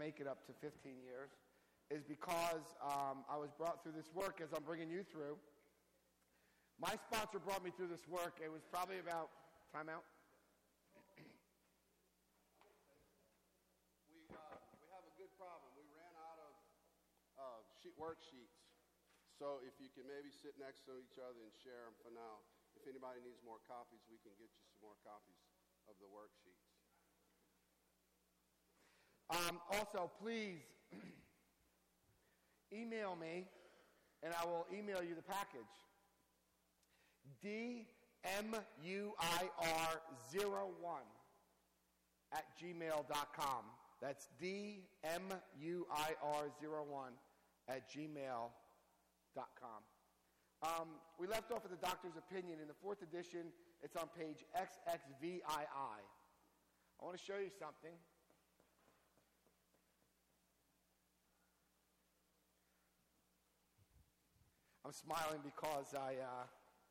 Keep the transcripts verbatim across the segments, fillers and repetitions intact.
make it up to fifteen years, is because um, I was brought through this work as I'm bringing you through. My sponsor brought me through this work. It was probably about, time out. We, uh, we have a good problem. We ran out of uh, sheet worksheets. So if you can maybe sit next to each other and share them for now. If anybody needs more copies, we can get you some more copies of the worksheets. Um, also, please email me, and I will email you the package. D M U I R zero one at gmail dot com. That's D M U I R zero one at gmail dot com. Um, we left off with the doctor's opinion. In the fourth edition, it's on page X X V I I. I want to show you something. I'm smiling because I, uh,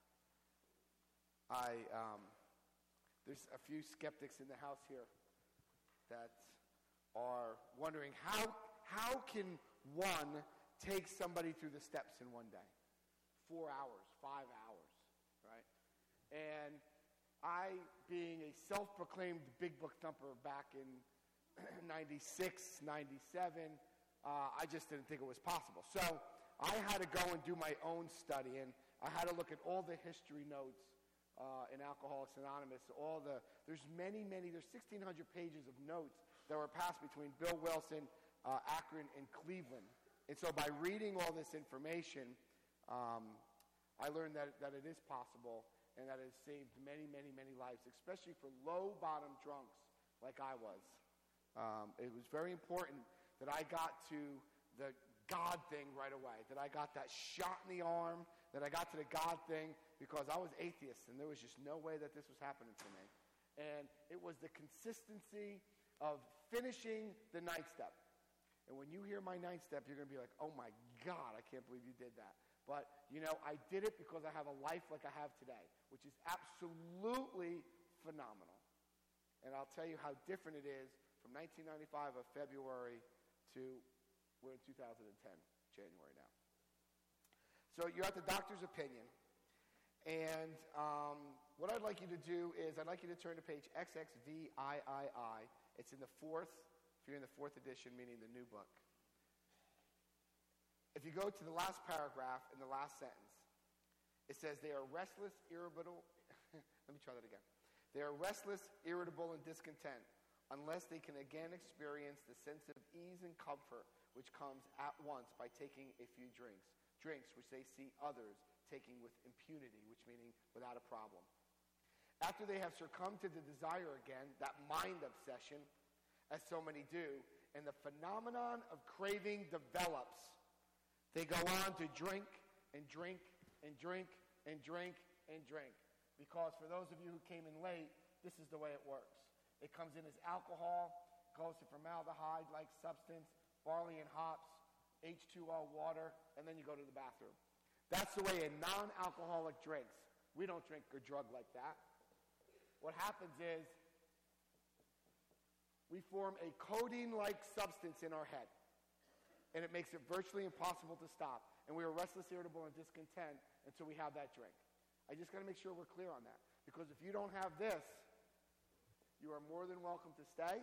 I, um, there's a few skeptics in the house here that are wondering how, how can one take somebody through the steps in one day? Four hours, five hours, right? And I, being a self-proclaimed big book thumper back in ninety-six, ninety-seven, uh, I just didn't think it was possible. So I had to go and do my own study, and I had to look at all the history notes uh, in Alcoholics Anonymous. All the there's many, many. There's sixteen hundred pages of notes that were passed between Bill Wilson, uh, Akron, and Cleveland. And so by reading all this information, um, I learned that, that it is possible and that it has saved many, many, many lives, especially for low-bottom drunks like I was. Um, it was very important that I got to the God thing right away, that I got that shot in the arm, that I got to the God thing, because I was atheist, and there was just no way that this was happening for me. And it was the consistency of finishing the ninth step. And when you hear my ninth step, you're going to be like, oh my God, I can't believe you did that. But, you know, I did it because I have a life like I have today, which is absolutely phenomenal. And I'll tell you how different it is from nineteen ninety-five of February to we're in two thousand ten, January now. So you're at the doctor's opinion. And um, what I'd like you to do is I'd like you to turn to page X X V I I I. It's in the fourth, if you're in the fourth edition, meaning the new book. If you go to the last paragraph in the last sentence, it says they are restless, irritable. Let me try that again. They are restless, irritable, and discontent unless they can again experience the sense of ease and comfort which comes at once by taking a few drinks. Drinks which they see others taking with impunity, which meaning without a problem. After they have succumbed to the desire again, that mind obsession, as so many do, and the phenomenon of craving develops, they go on to drink and drink and drink and drink and drink. Because for those of you who came in late, this is the way it works. It comes in as alcohol, goes to formaldehyde-like substance, barley and hops, H two O water, and then you go to the bathroom. That's the way a non-alcoholic drinks. We don't drink or drug like that. What happens is we form a codeine-like substance in our head, and it makes it virtually impossible to stop. And we are restless, irritable, and discontent until we have that drink. I just got to make sure we're clear on that. Because if you don't have this, you are more than welcome to stay,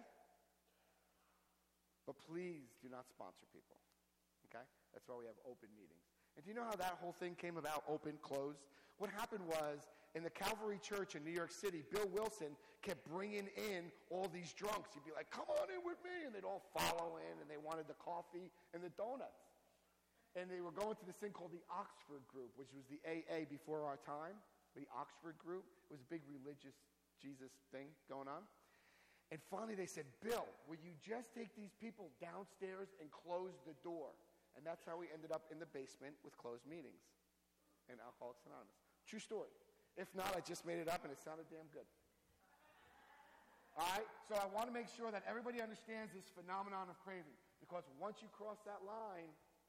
but please do not sponsor people, okay? That's why we have open meetings. And do you know how that whole thing came about, open, closed? What happened was, in the Calvary Church in New York City, Bill Wilson kept bringing in all these drunks. He'd be like, come on in with me, and they'd all follow in, and they wanted the coffee and the donuts. And they were going to this thing called the Oxford Group, which was the A A before our time, the Oxford Group. It was a big religious Jesus thing going on. And finally they said, Bill, will you just take these people downstairs and close the door? And that's how we ended up in the basement with closed meetings in Alcoholics Anonymous. True story. If not, I just made it up and it sounded damn good. All right? So I want to make sure that everybody understands this phenomenon of craving. Because once you cross that line,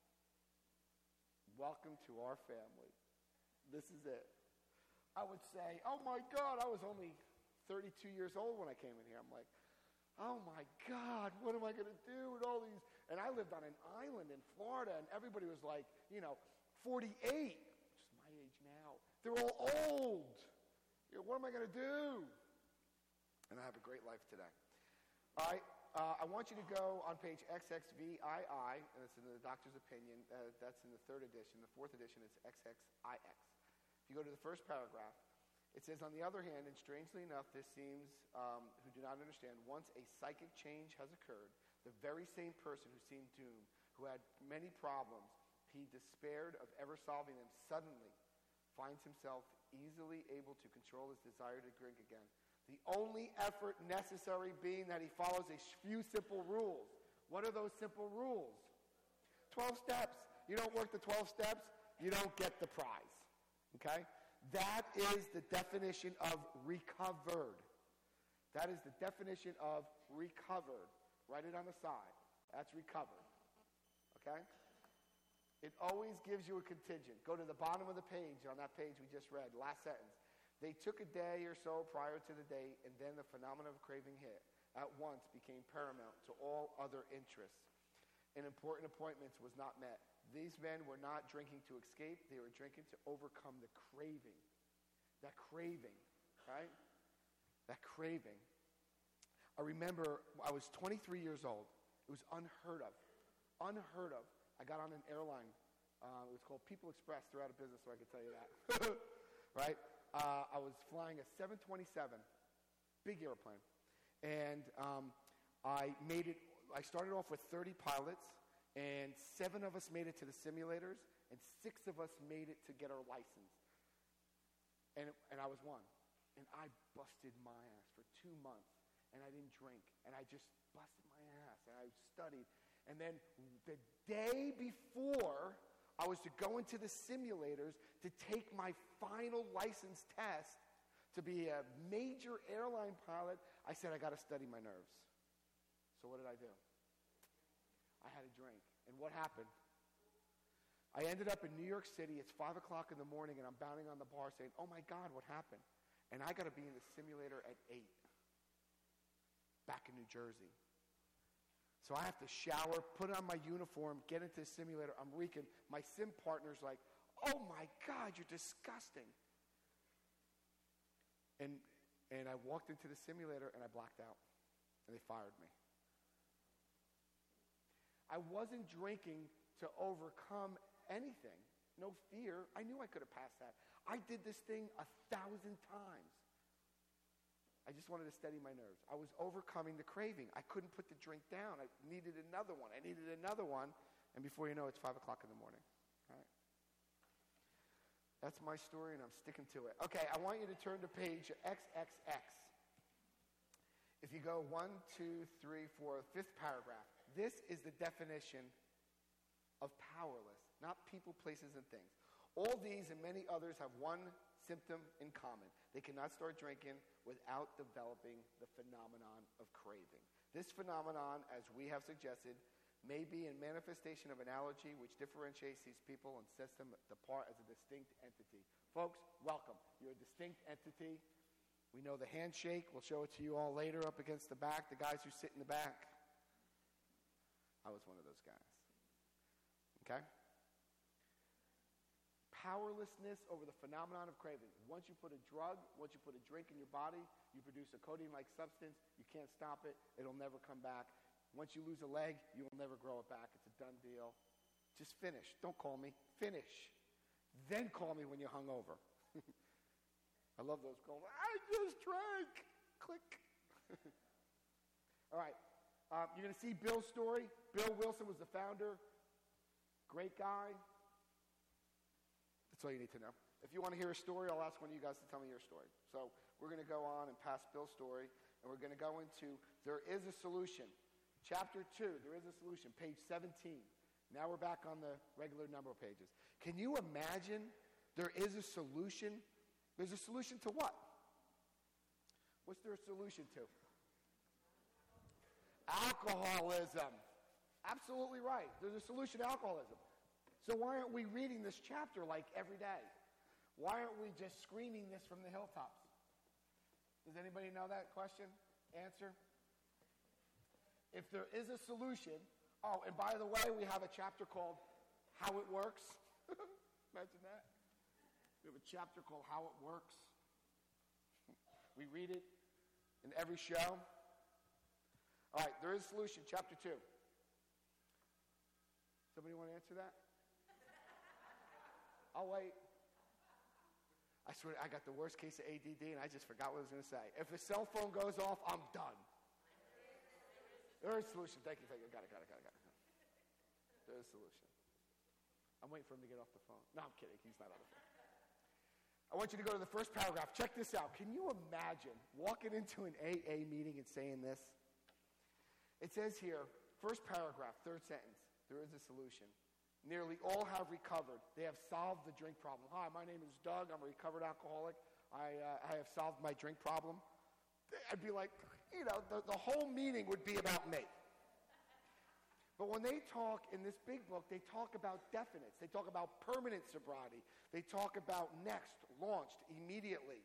welcome to our family. This is it. I would say, oh my God, I was only thirty-two years old when I came in here. I'm like, oh my God, what am I going to do with all these? And I lived on an island in Florida, and everybody was like, you know, forty-eight, which is my age now. They're all old. You know, what am I going to do? And I have a great life today. All right, uh, I want you to go on page X X V I I, and it's in the doctor's opinion. Uh, that's in the third edition. The fourth edition is X X I X. If you go to the first paragraph, it says, on the other hand, and strangely enough, this seems, um, who do not understand, once a psychic change has occurred, the very same person who seemed doomed, who had many problems, he despaired of ever solving them, suddenly finds himself easily able to control his desire to drink again. The only effort necessary being that he follows a few simple rules. What are those simple rules? twelve steps. You don't work the twelve steps, you don't get the prize. Okay? That is the definition of recovered. That is the definition of recovered. Write it on the side. That's recovered. Okay? It always gives you a contingent. Go to the bottom of the page, on that page we just read, last sentence. They took a day or so prior to the date, and then the phenomenon of craving hit. At once became paramount to all other interests. And important appointments was not met. These men were not drinking to escape. They were drinking to overcome the craving. That craving, right? That craving. I remember I was twenty-three years old. It was unheard of. Unheard of. I got on an airline. Uh, it was called People Express. They're out of business, so I can tell you that. Right? Uh, I was flying a seven twenty-seven, big airplane. And um, I made it, I started off with thirty pilots. And seven of us made it to the simulators, and six of us made it to get our license. And, and I was one. And I busted my ass for two months, and I didn't drink. And I just busted my ass, and I studied. And then the day before I was to go into the simulators to take my final license test to be a major airline pilot, I said, I got to study my nerves. So what did I do? I had a drink. And what happened? I ended up in New York City. It's five o'clock in the morning, and I'm pounding on the bar saying, oh, my God, what happened? And I got to be in the simulator at eight, back in New Jersey. So I have to shower, put on my uniform, get into the simulator. I'm reeking. My sim partner's like, oh, my God, you're disgusting. And, and I walked into the simulator, and I blacked out, and they fired me. I wasn't drinking to overcome anything. No fear. I knew I could have passed that. I did this thing a thousand times. I just wanted to steady my nerves. I was overcoming the craving. I couldn't put the drink down. I needed another one. I needed another one. And before you know it, it's five o'clock in the morning. All right? That's my story, and I'm sticking to it. Okay, I want you to turn to page X X X. If you go one, two, three, four, fifth paragraph. This is the definition of powerless, not people, places, and things. All these and many others have one symptom in common. They cannot start drinking without developing the phenomenon of craving. This phenomenon, as we have suggested, may be a manifestation of an allergy which differentiates these people and sets them apart as a distinct entity. Folks, welcome. You're a distinct entity. We know the handshake. We'll show it to you all later up against the back, the guys who sit in the back. I was one of those guys. Okay? Powerlessness over the phenomenon of craving. Once you put a drug, once you put a drink in your body, you produce a codeine-like substance. You can't stop it. It'll never come back. Once you lose a leg, you'll never grow it back. It's a done deal. Just finish. Don't call me. Finish. Then call me when you're hungover. I love those calls. I just drank. Click. All right. Um, you're going to see Bill's story. Bill Wilson was the founder. Great guy. That's all you need to know. If you want to hear a story, I'll ask one of you guys to tell me your story. So we're going to go on and pass Bill's story, and we're going to go into There Is a Solution. Chapter two, There Is a Solution, page seventeen. Now we're back on the regular number of pages. Can you imagine there is a solution? There's a solution to what? What's there a solution to? Alcoholism. Absolutely right. There's a solution to alcoholism. So why aren't we reading this chapter like every day? Why aren't we just screaming this from the hilltops? Does anybody know that question? Answer? if there is a solution, oh, and by the way, we have a chapter called How It Works. Imagine that. We have a chapter called How It Works. We read it in every show. All right, there is a solution, chapter two. Somebody want to answer that? I'll wait. I swear, I got the worst case of A D D, and I just forgot what I was going to say. If a cell phone goes off, I'm done. There is a solution. Thank you, thank you. Got it, got it, got it, got it. There is a solution. I'm waiting for him to get off the phone. No, I'm kidding. He's not on the phone. I want you to go to the first paragraph. Check this out. Can you imagine walking into an A A meeting and saying this? It says here, first paragraph, third sentence, there is a solution. Nearly all have recovered. They have solved the drink problem. Hi, my name is Doug. I'm a recovered alcoholic. I, uh, I have solved my drink problem. I'd be like, you know, the, the whole meeting would be about me. But when they talk in this big book, they talk about definites. They talk about permanent sobriety. They talk about next, launched, immediately.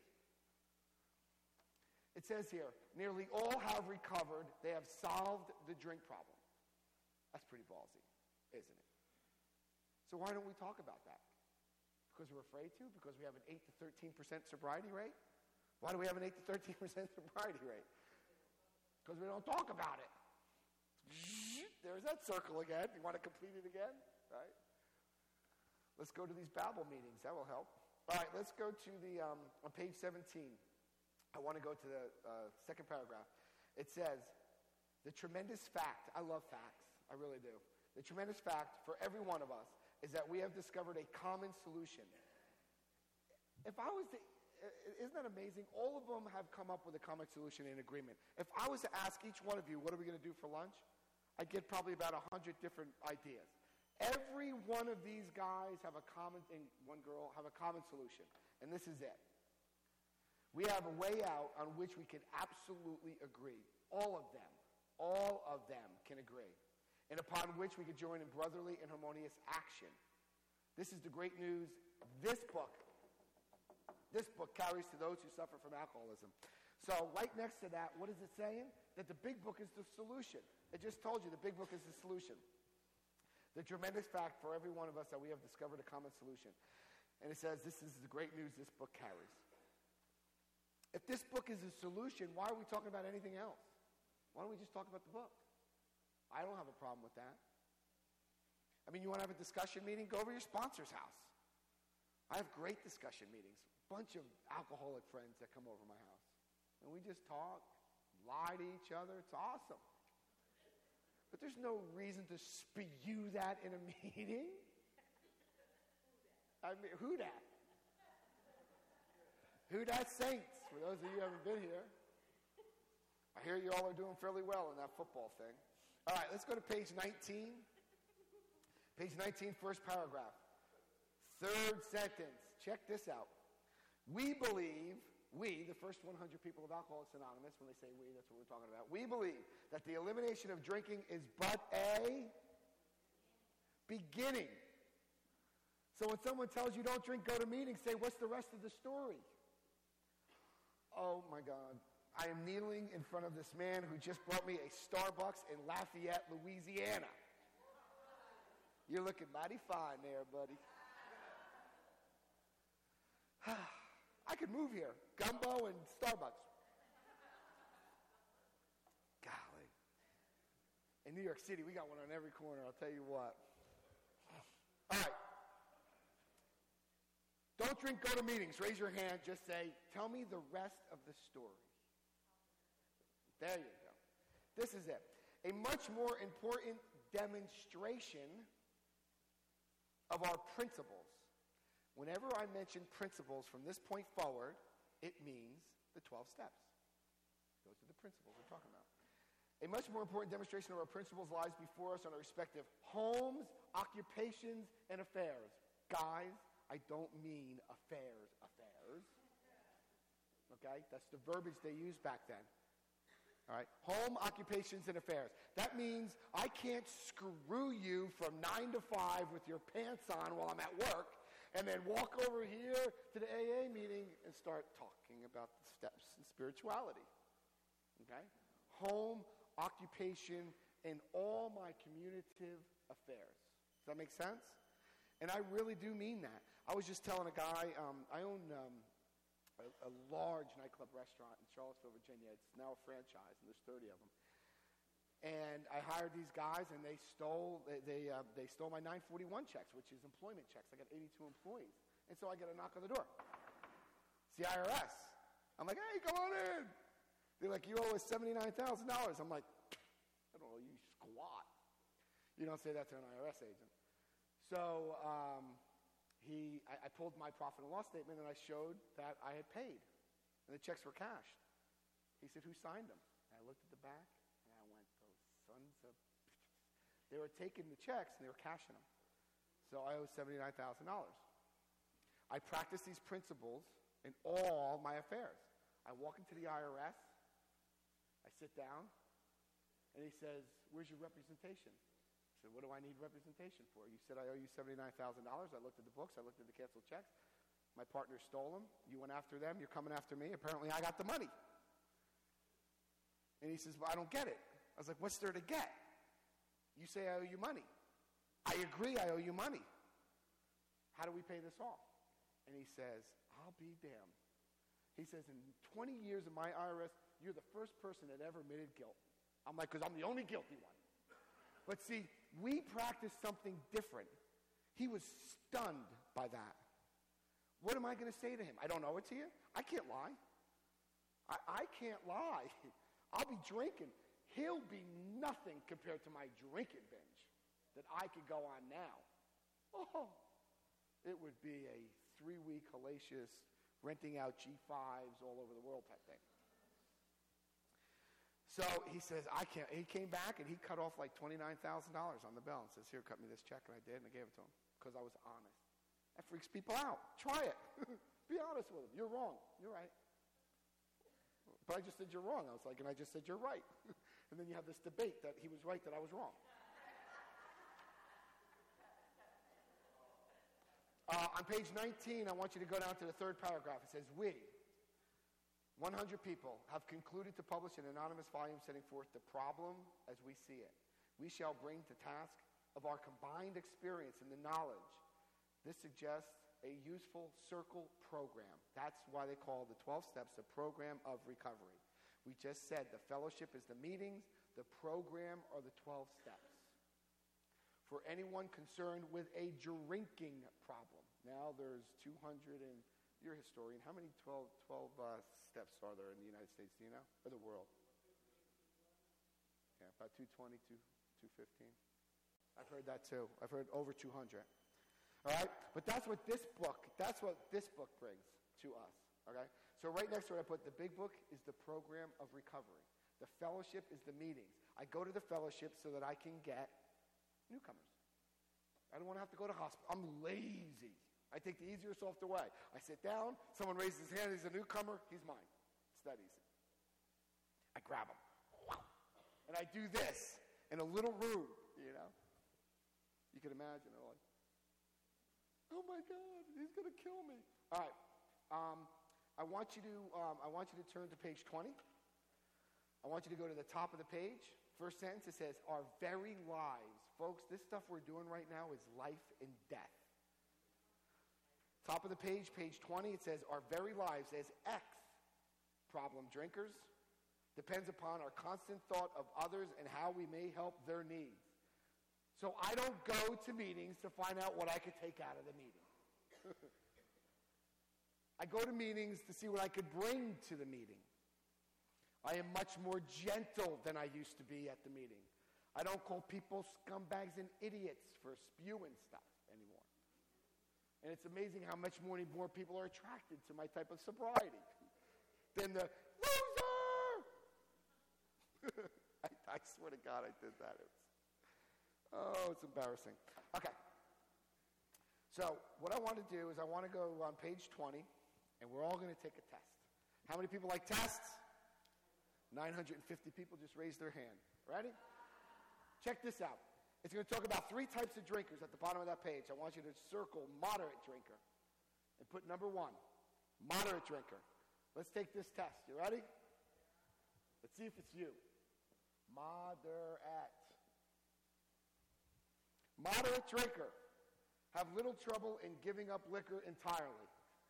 It says here, nearly all have recovered. They have solved the drink problem. That's pretty ballsy, isn't it? So why don't we talk about that? Because we're afraid to? Because we have an eight to thirteen percent sobriety rate? Why do we have an eight to thirteen percent sobriety rate? Because we don't talk about it. There's that circle again. You want to complete it again? Right? Let's go to these Babel meetings. That will help. All right, let's go to the, um, on page seventeen. I want to go to the uh, second paragraph. It says, the tremendous fact, I love facts, I really do. The tremendous fact for every one of us is that we have discovered a common solution. If I was to, isn't that amazing? All of them have come up with a common solution in agreement. If I was to ask each one of you, what are we going to do for lunch? I'd get probably about a hundred different ideas. Every one of these guys have a common, and one girl, have a common solution. And this is it. We have a way out on which we can absolutely agree. All of them, all of them can agree. And upon which we could join in brotherly and harmonious action. This is the great news. This book, this book carries to those who suffer from alcoholism. So right next to that, what is it saying? That the big book is the solution. It just told you the big book is the solution. The tremendous fact for every one of us that we have discovered a common solution. And it says this is the great news this book carries. If this book is a solution, why are we talking about anything else? Why don't we just talk about the book? I don't have a problem with that. I mean, you want to have a discussion meeting? Go over to your sponsor's house. I have great discussion meetings. A bunch of alcoholic friends that come over my house. And we just talk, lie to each other. It's awesome. But there's no reason to spew that in a meeting. I mean, who dat? Who dat Saints, for those of you who haven't been here. I hear you all are doing fairly well in that football thing. All right, let's go to page nineteen. Page nineteen, first paragraph. Third sentence. Check this out. We believe, we, the first one hundred people of Alcoholics Anonymous, when they say we, that's what we're talking about. We believe that the elimination of drinking is but a beginning. So when someone tells you don't drink, go to meetings, say, what's the rest of the story? Oh, my God. I am kneeling in front of this man who just brought me a Starbucks in Lafayette, Louisiana. You're looking mighty fine there, buddy. I could move here. Gumbo and Starbucks. Golly. In New York City, we got one on every corner, I'll tell you what. All right. Don't drink, go to meetings. Raise your hand. Just say, tell me the rest of the story. There you go. This is it. A much more important demonstration of our principles. Whenever I mention principles from this point forward, it means the twelve steps. Those are the principles we're talking about. A much more important demonstration of our principles lies before us on our respective homes, occupations, and affairs. Guys, I don't mean affairs, affairs. Okay? That's the verbiage they used back then. All right? Home, occupations, and affairs. That means I can't screw you from nine to five with your pants on while I'm at work and then walk over here to the A A meeting and start talking about the steps in spirituality. Okay? Home, occupation, and all my communicative affairs. Does that make sense? And I really do mean that. I was just telling a guy, um, I own um, a, a large nightclub restaurant in Charlottesville, Virginia. It's now a franchise, and there's thirty of them. And I hired these guys, and they stole they they, uh, they stole my nine forty-one checks, which is employment checks. I got eighty-two employees. And so I get a knock on the door. It's the I R S. I'm like, hey, come on in. They're like, you owe us seventy-nine thousand dollars. I'm like, I don't know, you squat. You don't say that to an I R S agent. So um, he, I, I pulled my profit and loss statement, and I showed that I had paid, and the checks were cashed. He said, who signed them? And I looked at the back, and I went, those sons of... They were taking the checks, and they were cashing them. So I owe seventy-nine thousand dollars. I practice these principles in all my affairs. I walk into the I R S, I sit down, and he says, where's your representation? I said, what do I need representation for? You said I owe you seventy-nine thousand dollars. I looked at the books. I looked at the canceled checks. My partner stole them. You went after them. You're coming after me. Apparently, I got the money. And he says, well, I don't get it. I was like, what's there to get? You say I owe you money. I agree I owe you money. How do we pay this off? And he says, I'll be damned. He says, in twenty years of my I R S, you're the first person that ever admitted guilt. I'm like, because I'm the only guilty one. But see, we practice something different. He was stunned by that. What am I going to say to him? I don't owe it to you. I can't lie. I, I can't lie. I'll be drinking. He'll be nothing compared to my drinking binge that I could go on now. Oh, it would be a three-week hellacious renting out G fives all over the world type thing. So he says, I can't. He came back and he cut off like twenty-nine thousand dollars on the bill and says, here, cut me this check. And I did, and I gave it to him because I was honest. That freaks people out. Try it. Be honest with them. You're wrong. You're right. But I just said you're wrong. I was like, and I just said you're right. And then you have this debate that he was right, that I was wrong. Uh, on page nineteen, I want you to go down to the third paragraph. It says, we, one hundred people, have concluded to publish an anonymous volume setting forth the problem as we see it. We shall bring to task of our combined experience and the knowledge. This suggests a useful circle program. That's why they call the twelve steps the program of recovery. We just said the fellowship is the meetings, the program are the twelve steps. For anyone concerned with a drinking problem. Now there's two hundred and, you're a historian, how many twelve, twelve uh, steps are there in the United States, do you know? Or the world? Yeah, about two twenty, two fifteen. I've heard that too. I've heard over two hundred. All right? But that's what this book, that's what this book brings to us. Okay? So right next to it I put the big book is the program of recovery. The fellowship is the meetings. I go to the fellowship so that I can get newcomers. I don't want to have to go to hospital. I'm lazy. I take the easiest off the way. I sit down, someone raises his hand, he's a newcomer, he's mine. It's that easy. I grab him. And I do this in a little room, you know. You can imagine it like, oh my God, he's going to kill me. All right. Um, I want you to um, I want you to turn to page twenty. I want you to go to the top of the page. First sentence, it says, our very lives. Folks, this stuff we're doing right now is life and death. Top of the page, page twenty, it says, our very lives as ex-problem drinkers depends upon our constant thought of others and how we may help their needs. So I don't go to meetings to find out what I could take out of the meeting. I go to meetings to see what I could bring to the meeting. I am much more gentle than I used to be at the meeting. I don't call people scumbags and idiots for spewing stuff anymore. And it's amazing how much more, more people are attracted to my type of sobriety than the loser! I, I swear to God I did that. It was, oh, it's embarrassing. Okay. So what I want to do is I want to go on page twenty, and we're all going to take a test. How many people like tests? nine hundred fifty people just raised their hand. Ready? Check this out. It's going to talk about three types of drinkers at the bottom of that page. I want you to circle moderate drinker and put number one, moderate drinker. Let's take this test. You ready? Let's see if it's you. Moderate. Moderate drinker. Have little trouble in giving up liquor entirely.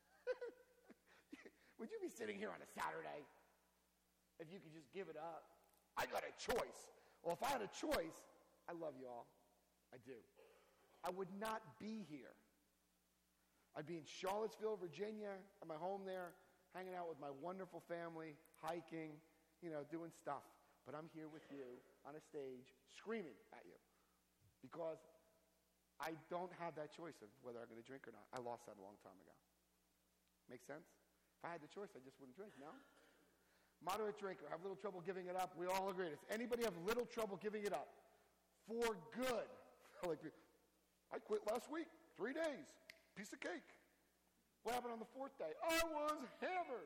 Would you be sitting here on a Saturday if you could just give it up? I got a choice. Well, if I had a choice, I love you all. I do. I would not be here. I'd be in Charlottesville, Virginia, at my home there, hanging out with my wonderful family, hiking, you know, doing stuff. But I'm here with you on a stage screaming at you because I don't have that choice of whether I'm going to drink or not. I lost that a long time ago. Make sense? If I had the choice, I just wouldn't drink, no? Moderate drinker, have little trouble giving it up. We all agree. Does anybody have little trouble giving it up? For good. Like, I quit last week, three days, piece of cake. What happened on the fourth day? I was hammered.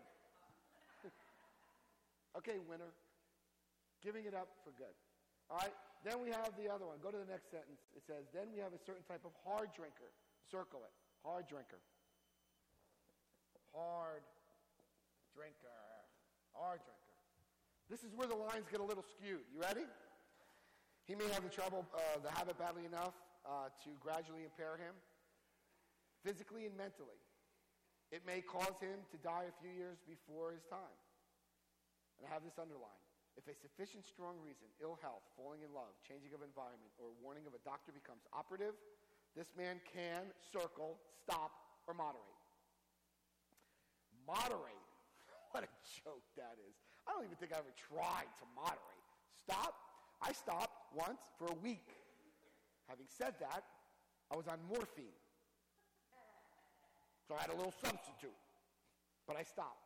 Okay, winner. Giving it up for good. All right, then we have the other one. Go to the next sentence. It says, then we have a certain type of hard drinker. Circle it. Hard drinker. Hard drinker. Hard drinker. This is where the lines get a little skewed. You ready? He may have the trouble, uh, the habit badly enough uh, to gradually impair him, physically and mentally. It may cause him to die a few years before his time. And I have this underlined. If a sufficient strong reason, ill health, falling in love, changing of environment, or warning of a doctor becomes operative, this man can circle, stop, or moderate. Moderate. What a joke that is. I don't even think I ever tried to moderate. Stop. I stopped once for a week. Having said that, I was on morphine. So I had a little substitute. But I stopped.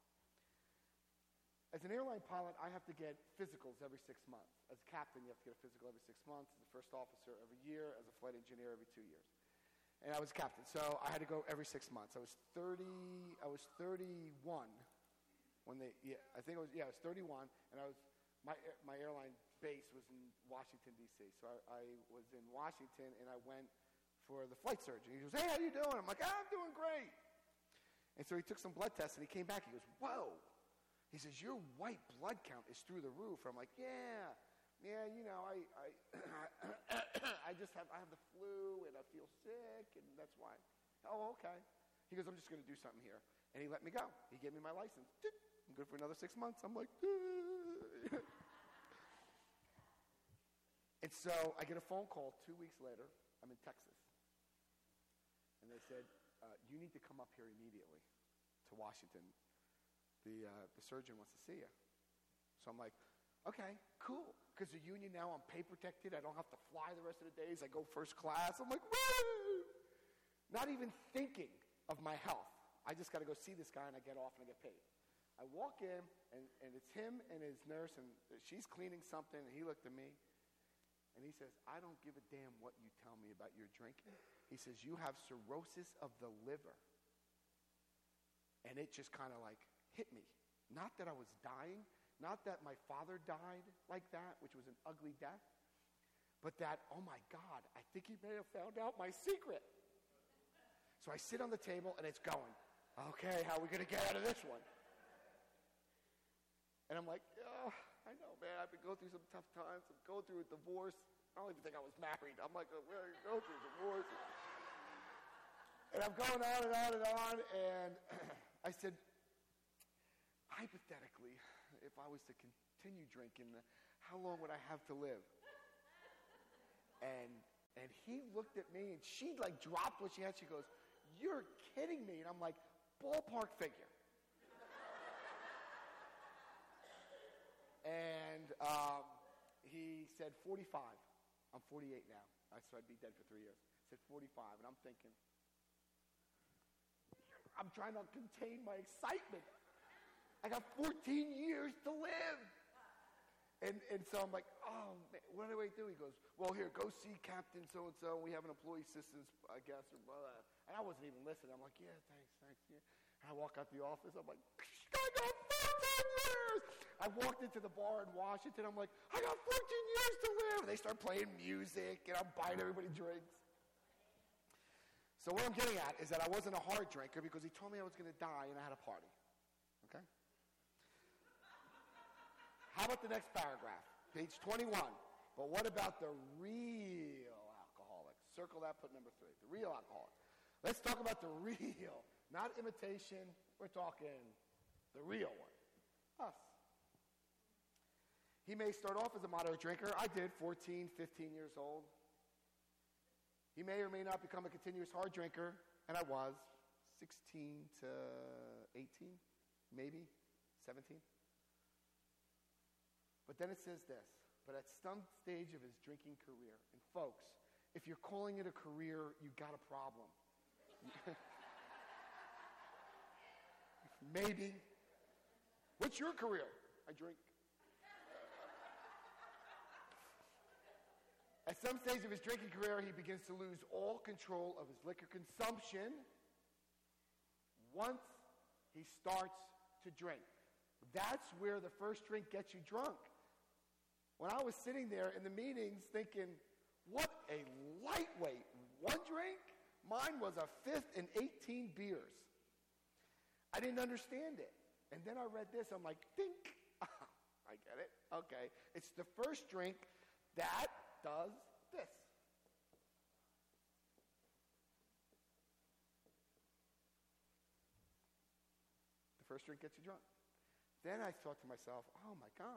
As an airline pilot, I have to get physicals every six months. As a captain, you have to get a physical every six months. As a first officer, every year. As a flight engineer, every two years. And I was captain, so I had to go every six months. I was thirty. I was thirty-one when they. Yeah, I think it was. Yeah, I was thirty-one, and I was. My my airline base was in Washington D C. So I, I was in Washington, and I went for the flight surgeon. He goes, "Hey, how you doing?" I'm like, ah, "I'm doing great." And so he took some blood tests, and he came back. He goes, "Whoa." He says, "Your white blood count is through the roof." I'm like, "Yeah, yeah, you know, I, I, I just have, I have the flu, and I feel sick, and that's why." "Oh, okay." He goes, "I'm just going to do something here," and he let me go. He gave me my license. I'm good for another six months. I'm like, and so I get a phone call two weeks later. I'm in Texas, and they said, uh, "You need to come up here immediately to Washington. The, uh, the surgeon wants to see you." So I'm like, okay, cool. Because the union now, I'm pay protected. I don't have to fly the rest of the days. I go first class. I'm like, woo! Not even thinking of my health. I just got to go see this guy, and I get off, and I get paid. I walk in, and, and it's him and his nurse, and she's cleaning something, and he looked at me, and he says, "I don't give a damn what you tell me about your drinking." He says, "You have cirrhosis of the liver." And it just kind of like hit me. Not that I was dying, not that my father died like that, which was an ugly death, but that, oh my God, I think he may have found out my secret. So I sit on the table, and it's going, okay, how are we going to get out of this one? And I'm like, oh, I know, man, I've been going through some tough times. I'm going through a divorce. I don't even think I was married. I'm like, well, you're going through a divorce. And I'm going on and on and on, and I said, hypothetically, if I was to continue drinking, how long would I have to live? And and he looked at me, and she like dropped what she had. She goes, "You're kidding me." And I'm like, ballpark figure. And um, he said forty-five. I'm forty-eight now. So I'd be dead for three years. He said forty-five, and I'm thinking, I'm trying to contain my excitement. I got fourteen years to live. And and so I'm like, oh, man, what do I do? He goes, well, here, go see Captain so-and-so. We have an employee assistance, I guess. Or blah, blah. And I wasn't even listening. I'm like, yeah, thanks, thanks. Yeah. And I walk out the office. I'm like, I got fourteen years. I walked into the bar in Washington. I'm like, I got fourteen years to live. And they start playing music, and I'm buying everybody drinks. So what I'm getting at is that I wasn't a hard drinker because he told me I was going to die, and I had a party. Okay? How about the next paragraph? Page twenty-one. But what about the real alcoholics? Circle that, put number three. The real alcoholics. Let's talk about the real, not imitation. We're talking the real one. Us. He may start off as a moderate drinker. I did, fourteen, fifteen years old. He may or may not become a continuous hard drinker, and I was, sixteen to eighteen, maybe, seventeen. But then it says this, but at some stage of his drinking career, and folks, if you're calling it a career, you got a problem. Maybe. What's your career? I drink. At some stage of his drinking career, he begins to lose all control of his liquor consumption once he starts to drink. That's where the first drink gets you drunk. When I was sitting there in the meetings thinking, what a lightweight, one drink? Mine was a fifth and eighteen beers. I didn't understand it. And then I read this, I'm like, think. I get it. Okay. It's the first drink that does this. The first drink gets you drunk. Then I thought to myself, oh my God.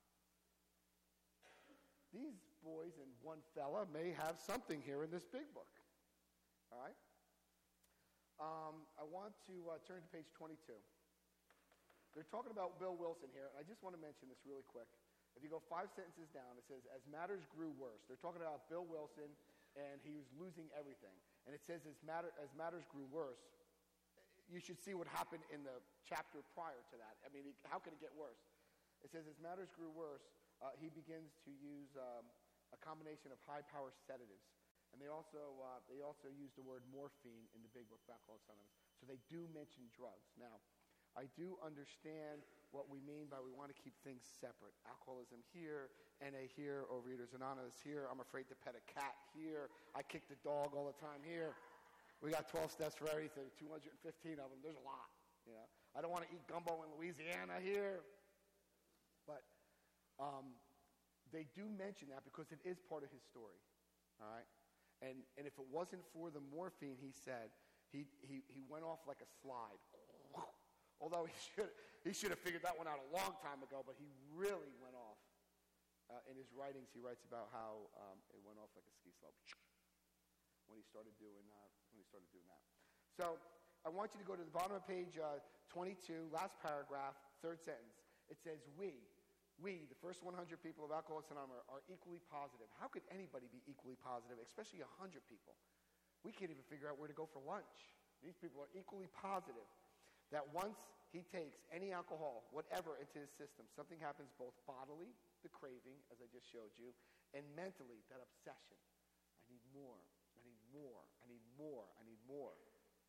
These boys and one fella may have something here in this big book. All right? Um, I want to uh, turn to page twenty-two. They're talking about Bill Wilson here, and I just want to mention this really quick. If you go five sentences down, it says, as matters grew worse. They're talking about Bill Wilson, and he was losing everything. And it says, as, matter, as matters grew worse, you should see what happened in the chapter prior to that. I mean, how could it get worse? It says, as matters grew worse, uh, he begins to use um, a combination of high-power sedatives. And they also uh, they also use the word morphine in the big book of Alcoholics Anonymous. So they do mention drugs. Now, I do understand what we mean by we want to keep things separate. Alcoholism here, N A here, Overeaters Anonymous here. I'm afraid to pet a cat here. I kick the dog all the time here. We got twelve steps for everything, two hundred fifteen of them. There's a lot. You know, I don't want to eat gumbo in Louisiana here. But um, they do mention that because it is part of his story. All right? And and if it wasn't for the morphine, he said, he, he, he went off like a slide. Although he should he should have figured that one out a long time ago, but he really went off. Uh, in his writings, he writes about how um, it went off like a ski slope when he started doing uh, when he started doing that. So I want you to go to the bottom of page uh, twenty-two, last paragraph, third sentence. It says, "We, we, the first one hundred people of Alcoholics Anonymous, are equally positive." How could anybody be equally positive, especially one hundred people? We can't even figure out where to go for lunch. These people are equally positive that once he takes any alcohol, whatever, into his system, something happens both bodily, the craving, as I just showed you, and mentally, that obsession. I need more, I need more, I need more, I need more.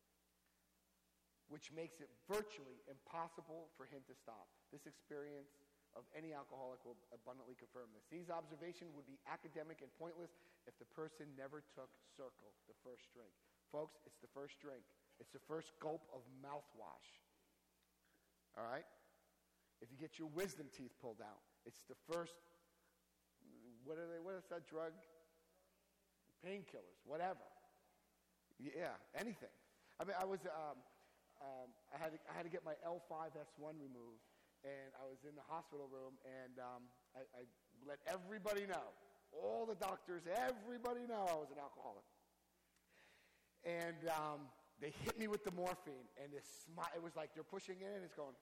Which makes it virtually impossible for him to stop. This experience of any alcoholic will abundantly confirm this. These observations would be academic and pointless if the person never took Circle, the first drink. Folks, it's the first drink. It's the first gulp of mouthwash. All right? If you get your wisdom teeth pulled out, it's the first, what are they, what is that drug? Painkillers, whatever. Yeah, anything. I mean, I was, um, um, I had to, I had to get my L five S one removed, and I was in the hospital room, and um, I, I let everybody know, all the doctors, everybody know I was an alcoholic. And um, they hit me with the morphine, and this smi- it was like they're pushing in, and it's going,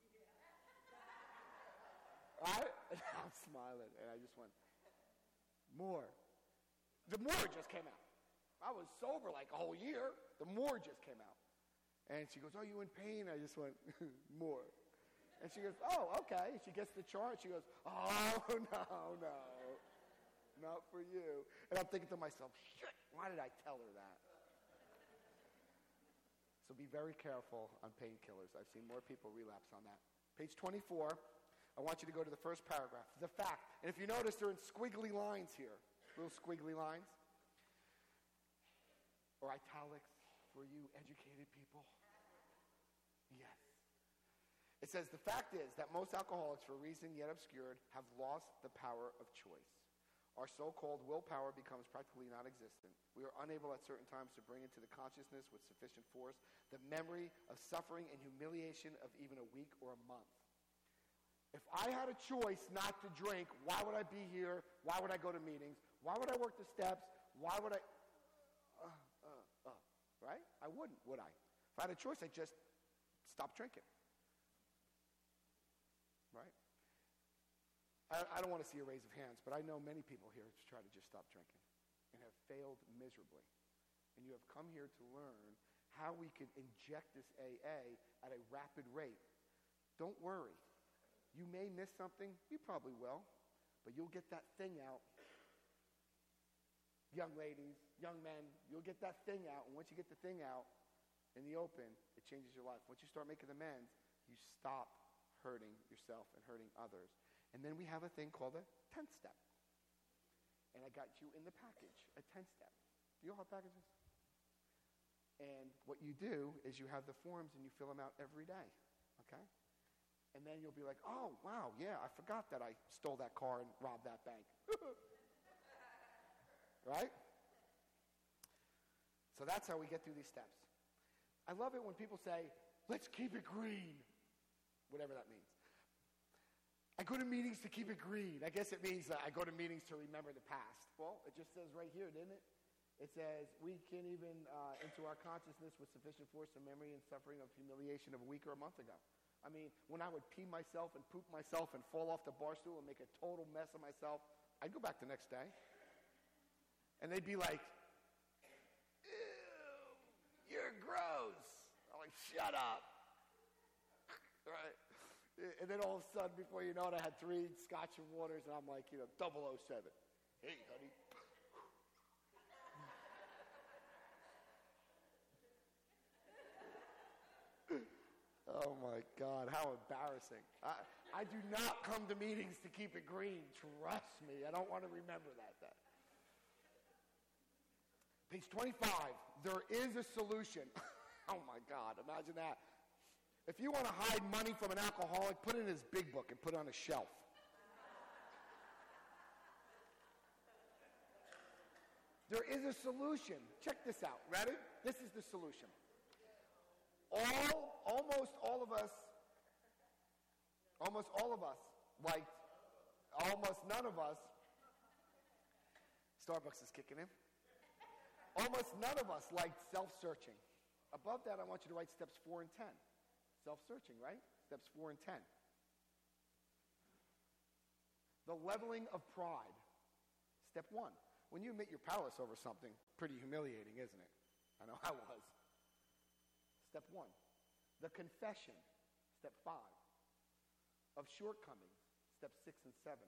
right? And I'm smiling, and I just went, more. The more just came out. I was sober like a whole year. The more just came out. And she goes, "Oh, you in pain?" I just went, more. And she goes, "Oh, okay." She gets the chart. She goes, "Oh, no, no. Not for you." And I'm thinking to myself, shit, why did I tell her that? So be very careful on painkillers. I've seen more people relapse on that. Page twenty-four, I want you to go to the first paragraph, the fact. And if you notice, they're in squiggly lines here, little squiggly lines. Or italics for you educated people. Yes. It says, the fact is that most alcoholics, for a reason yet obscured, have lost the power of choice. Our so-called willpower becomes practically non-existent. We are unable at certain times to bring into the consciousness with sufficient force the memory of suffering and humiliation of even a week or a month. If I had a choice not to drink, why would I be here? Why would I go to meetings? Why would I work the steps? Why would I... Uh, uh, uh, right? I wouldn't, would I? If I had a choice, I'd just stop drinking. Right? I, I don't want to see a raise of hands, but I know many people here to try to just stop drinking and have failed miserably. And you have come here to learn how we can inject this A A at a rapid rate. Don't worry. You may miss something. You probably will. But you'll get that thing out. Young ladies, young men, you'll get that thing out. And once you get the thing out in the open, it changes your life. Once you start making amends, you stop hurting yourself and hurting others. And then we have a thing called a tenth step. And I got you in the package, a tenth step. Do you all have packages? And what you do is you have the forms and you fill them out every day, okay? And then you'll be like, oh, wow, yeah, I forgot that I stole that car and robbed that bank. Right? So that's how we get through these steps. I love it when people say, let's keep it green. Whatever that means. I go to meetings to keep it green. I guess it means that I go to meetings to remember the past. Well, it just says right here, didn't it? It says, we can even uh, into our consciousness with sufficient force of memory and suffering of humiliation of a week or a month ago. I mean, when I would pee myself and poop myself and fall off the bar stool and make a total mess of myself, I'd go back the next day. And they'd be like, ew, you're gross. I'm like, shut up. Right? And then all of a sudden, before you know it, I had three scotch and waters, and I'm like, you know, double oh seven. Hey, honey. Oh, my God. How embarrassing. I, I do not come to meetings to keep it green. Trust me. I don't want to remember that. that. Page twenty-five. There is a solution. Oh, my God. Imagine that. If you want to hide money from an alcoholic, put it in his big book and put it on a shelf. There is a solution. Check this out. Ready? This is the solution. All, almost all of us, almost all of us, like almost none of us, Starbucks is kicking in. Almost none of us like self-searching. Above that, I want you to write steps four and ten. Self-searching, right? Steps four and ten. The leveling of pride. Step one. When you admit your powerless over something, pretty humiliating, isn't it? I know I was. Step one. The confession. Step five. Of shortcomings. Step six and seven.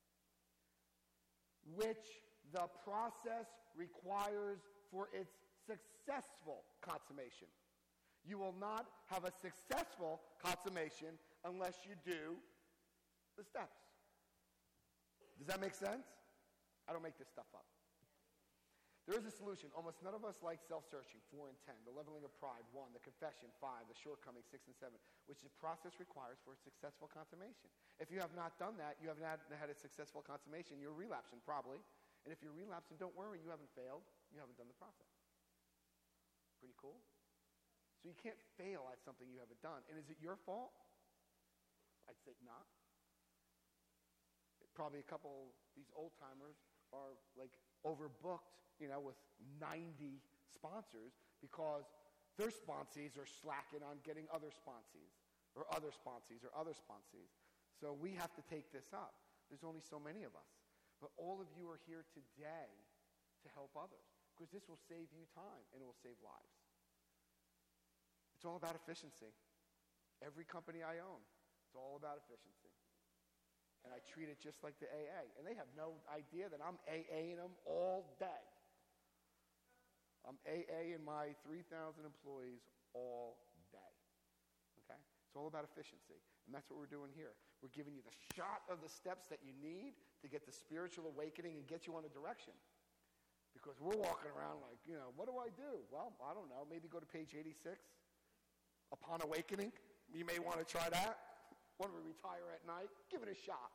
Which the process requires for its successful consummation. You will not have a successful consummation unless you do the steps. Does that make sense? I don't make this stuff up. There is a solution. Almost none of us like self-searching, four and ten. The leveling of pride, one. The confession, five. The shortcoming, six and seven. Which the process requires for a successful consummation. If you have not done that, you haven't had, had a successful consummation, you're relapsing probably. And if you're relapsing, don't worry, you haven't failed. You haven't done the process. Pretty cool? So you can't fail at something you haven't done. And is it your fault? I'd say not. Probably a couple, these old-timers are like overbooked, you know, with ninety sponsors because their sponsees are slacking on getting other sponsees or other sponsees or other sponsees. So we have to take this up. There's only so many of us. But all of you are here today to help others because this will save you time and it will save lives. It's all about efficiency. Every company I own, it's all about efficiency. And I treat it just like the A A. And they have no idea that I'm AAing them all day. I'm AAing my three thousand employees all day. Okay? It's all about efficiency. And that's what we're doing here. We're giving you the shot of the steps that you need to get the spiritual awakening and get you on a direction. Because we're walking around like, you know, what do I do? Well, I don't know. Maybe go to page eighty-six. Upon awakening. You may want to try that. Want to retire at night? Give it a shot.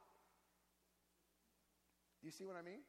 Do you see what I mean?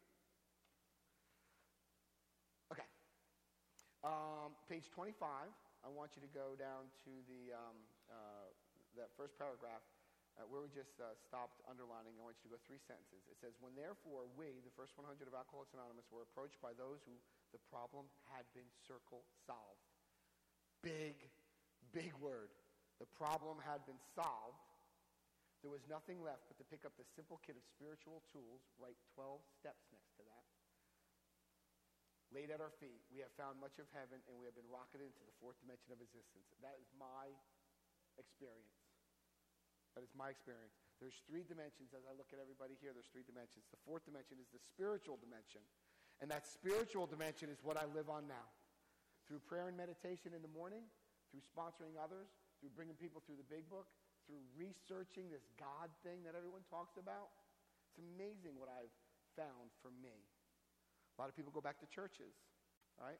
Okay. Um, page twenty-five. I want you to go down to the um, uh, that first paragraph uh, where we just uh, stopped underlining. I want you to go three sentences. It says, when therefore we, the first one hundred of Alcoholics Anonymous, were approached by those who the problem had been circle solved. Big, big word. The problem had been solved. There was nothing left but to pick up the simple kit of spiritual tools, write twelve steps next to that, laid at our feet. We have found much of heaven, and we have been rocketed into the fourth dimension of existence. That is my experience. That is my experience. There's three dimensions. As I look at everybody here, there's three dimensions. The fourth dimension is the spiritual dimension, and that spiritual dimension is what I live on now. Through prayer and meditation in the morning, through sponsoring others, through bringing people through the big book, through researching this God thing that everyone talks about. It's amazing what I've found for me. A lot of people go back to churches, all right?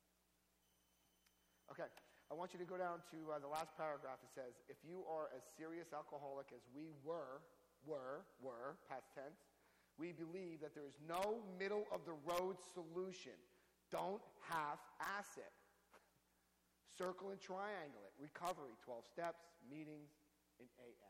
Okay, I want you to go down to uh, the last paragraph. It says, if you are as serious alcoholic as we were, were, were, past tense, we believe that there is no middle-of-the-road solution. Don't half-ass it. Circle and triangle it. Recovery, twelve steps, meetings, in A A.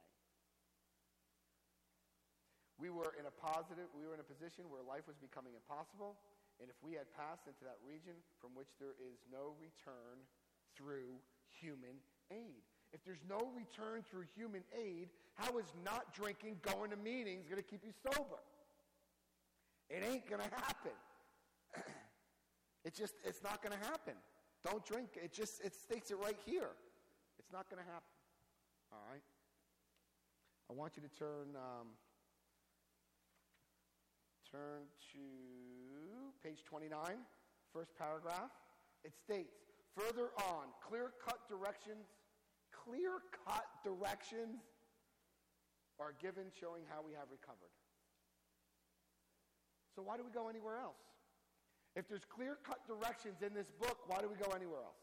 We were in a positive, we were in a position where life was becoming impossible, and if we had passed into that region from which there is no return through human aid. If there's no return through human aid, how is not drinking, going to meetings going to keep you sober? It ain't going to happen. It just, it's not going to happen. Don't drink. It just, it states it right here. It's not going to happen. All right? I want you to turn um, turn to page twenty-nine, first paragraph. It states, further on, clear-cut directions, clear-cut directions are given showing how we have recovered. So why do we go anywhere else? If there's clear-cut directions in this book, why do we go anywhere else?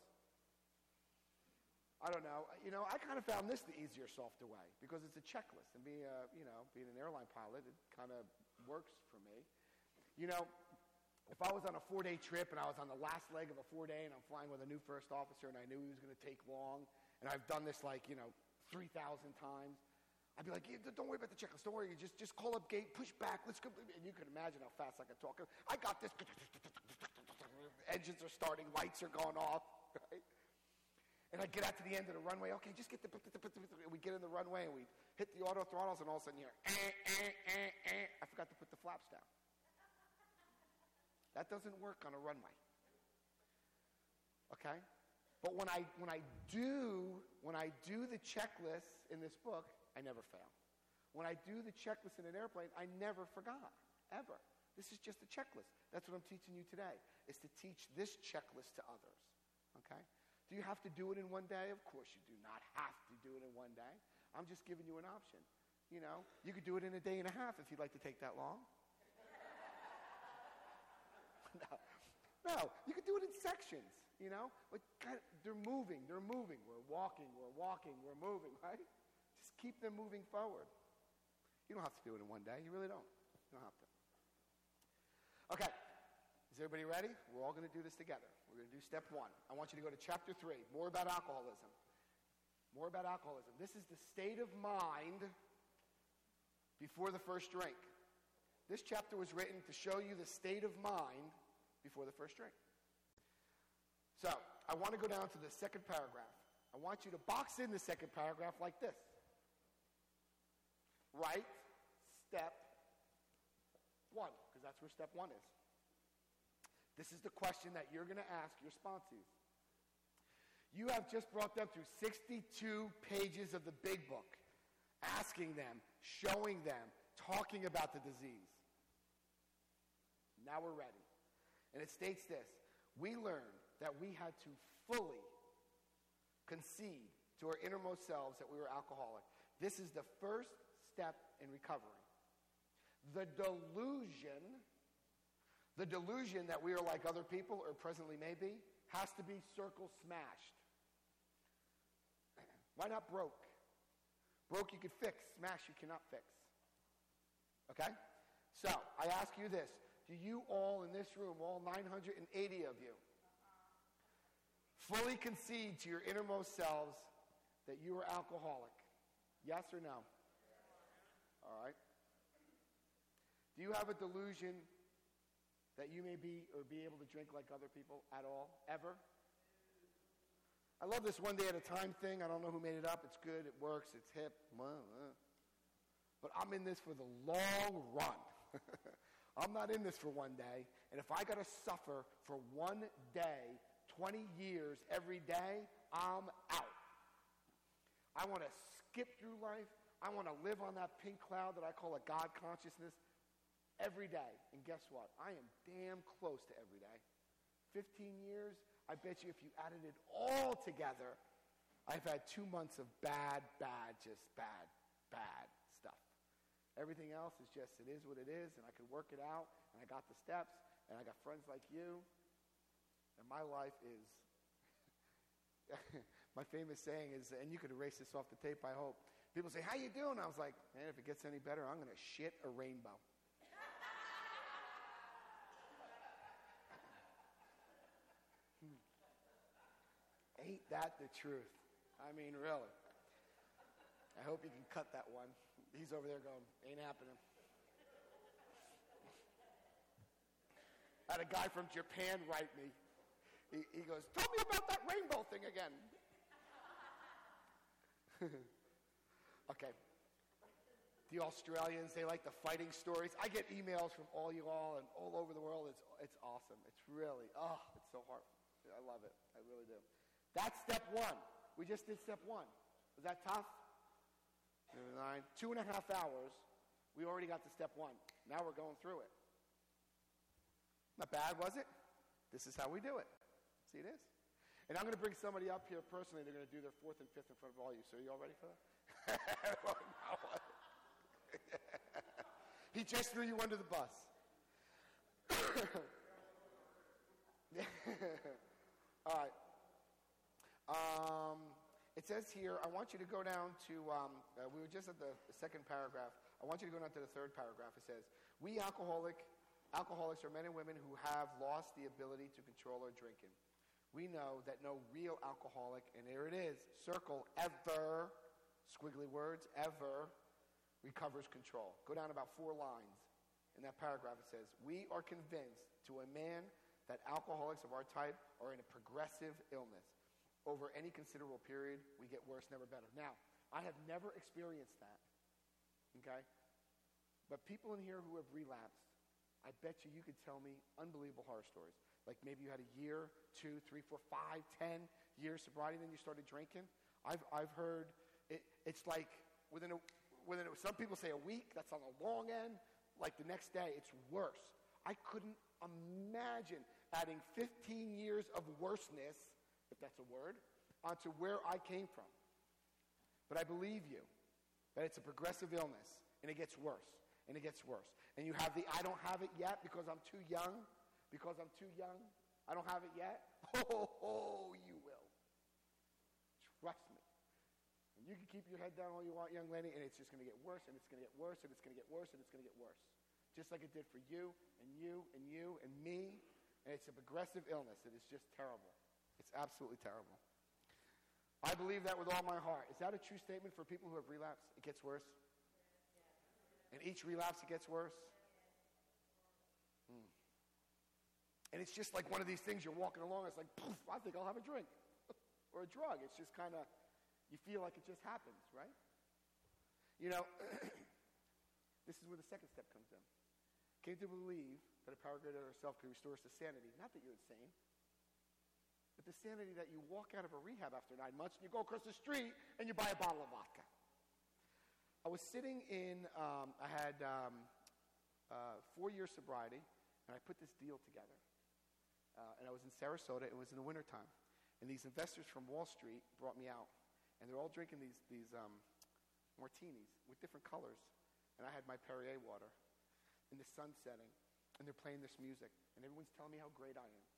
I don't know. You know, I kind of found this the easier, softer way because it's a checklist. And being, a, you know, being an airline pilot, it kind of works for me. You know, if I was on a four-day trip and I was on the last leg of a four-day and I'm flying with a new first officer and I knew he was going to take long, and I've done this like, you know, three thousand times, I'd be like, yeah, don't worry about the checklist. Don't worry. Just, just call up gate, push back. Let's go. And you can imagine how fast I can talk. I got this. Engines are starting. Lights are going off. Right? And I get out to the end of the runway. Okay, just get the. We get in the runway and we hit the auto throttles, and all of a sudden you're. Eh, eh, eh, eh. I forgot to put the flaps down. That doesn't work on a runway. Okay, but when I when I do when I do the checklist in this book, I never fail. When I do the checklist in an airplane, I never forgot ever. This is just a checklist. That's what I'm teaching you today. Is to teach this checklist to others. Okay. Do you have to do it in one day? Of course you do not have to do it in one day. I'm just giving you an option. You know, you could do it in a day and a half if you'd like to take that long. no, no, you could do it in sections, you know. But kind of, they're moving, they're moving. We're walking, we're walking, we're moving, right? Just keep them moving forward. You don't have to do it in one day. You really don't. You don't have to. Okay. Is everybody ready? We're all going to do this together. We're going to do step one. I want you to go to chapter three, more about alcoholism. More about alcoholism. This is the state of mind before the first drink. This chapter was written to show you the state of mind before the first drink. So, I want to go down to the second paragraph. I want you to box in the second paragraph like this. Write step one, because that's where step one is. This is the question that you're going to ask your sponsees. You have just brought them through sixty-two pages of the big book, asking them, showing them, talking about the disease. Now we're ready. And it states this: we learned that we had to fully concede to our innermost selves that we were alcoholic. This is the first step in recovery. The delusion The delusion that we are like other people, or presently may be, has to be circle smashed. Why not broke? Broke you could fix. Smash you cannot fix. Okay? So, I ask you this. Do you all in this room, all nine hundred eighty of you, fully concede to your innermost selves that you are alcoholic? Yes or no? All right. Do you have a delusion that you may be or be able to drink like other people at all, ever? I love this one day at a time thing. I don't know who made it up. It's good. It works. It's hip. But I'm in this for the long run. I'm not in this for one day. And if I got to suffer for one day, twenty years, every day, I'm out. I want to skip through life. I want to live on that pink cloud that I call a God consciousness every day. And guess what? I am damn close to every day. fifteen years, I bet you if you added it all together, I've had two months of bad, bad, just bad, bad stuff. Everything else is just, it is what it is, and I can work it out, and I got the steps, and I got friends like you, and my life is, my famous saying is, and you could erase this off the tape, I hope. People say, how you doing? I was like, man, if it gets any better, I'm going to shit a rainbow. hmm. Ain't that the truth? I mean, really. I hope you can cut that one. He's over there going, ain't happening. I had a guy from Japan write me. He, he goes, tell me about that rainbow thing again. Okay. The Australians, they like the fighting stories. I get emails from all you all and all over the world. It's, it's awesome. It's really, oh, it's so hard. I love it. I really do. That's step one. We just did step one. Was that tough? Nine, two and a half hours, we already got to step one. Now we're going through it. Not bad, was it? This is how we do it. See, it is. And I'm going to bring somebody up here personally. They're going to do their fourth and fifth in front of all you. So are you all ready for that? He just threw you under the bus. All right. Um... It says here, I want you to go down to, um, uh, we were just at the, the second paragraph. I want you to go down to the third paragraph. It says, we alcoholic, alcoholics are men and women who have lost the ability to control our drinking. We know that no real alcoholic, and there it is, circle, ever, squiggly words, ever, recovers control. Go down about four lines. In that paragraph it says, we are convinced to a man that alcoholics of our type are in a progressive illness. Over any considerable period, we get worse, never better. Now, I have never experienced that, okay? But people in here who have relapsed, I bet you you could tell me unbelievable horror stories. Like maybe you had a year, two, three, four, five, ten years sobriety, and then you started drinking. I've, I've heard it, it's like within, a, within a, some people say a week, that's on the long end. Like the next day, it's worse. I couldn't imagine adding fifteen years of worseness, if that's a word, onto where I came from. But I believe you that it's a progressive illness, and it gets worse, and it gets worse. And you have the, I don't have it yet because I'm too young, because I'm too young, I don't have it yet. Oh, oh, you will. Trust me. And you can keep your head down all you want, young lady, and it's just going to get worse, and it's going to get worse, and it's going to get worse, and it's going to get worse. Just like it did for you, and you, and you, and me, and it's a progressive illness. It is just terrible. It's absolutely terrible. I believe that with all my heart. Is that a true statement for people who have relapsed? It gets worse? And each relapse, it gets worse? Hmm. And it's just like one of these things you're walking along, it's like, poof, I think I'll have a drink. Or a drug. It's just kind of, you feel like it just happens, right? You know, this is where the second step comes in. Came to believe that a power greater than ourselves can restore us to sanity. Not that you're insane. But the sanity that you walk out of a rehab after nine months and you go across the street and you buy a bottle of vodka. I was sitting in, um, I had um, uh, four years sobriety, and I put this deal together. Uh, and I was in Sarasota. It was in the wintertime. And these investors from Wall Street brought me out. And they're all drinking these, these um, martinis with different colors. And I had my Perrier water. And the sun's setting. And they're playing this music. And everyone's telling me how great I am.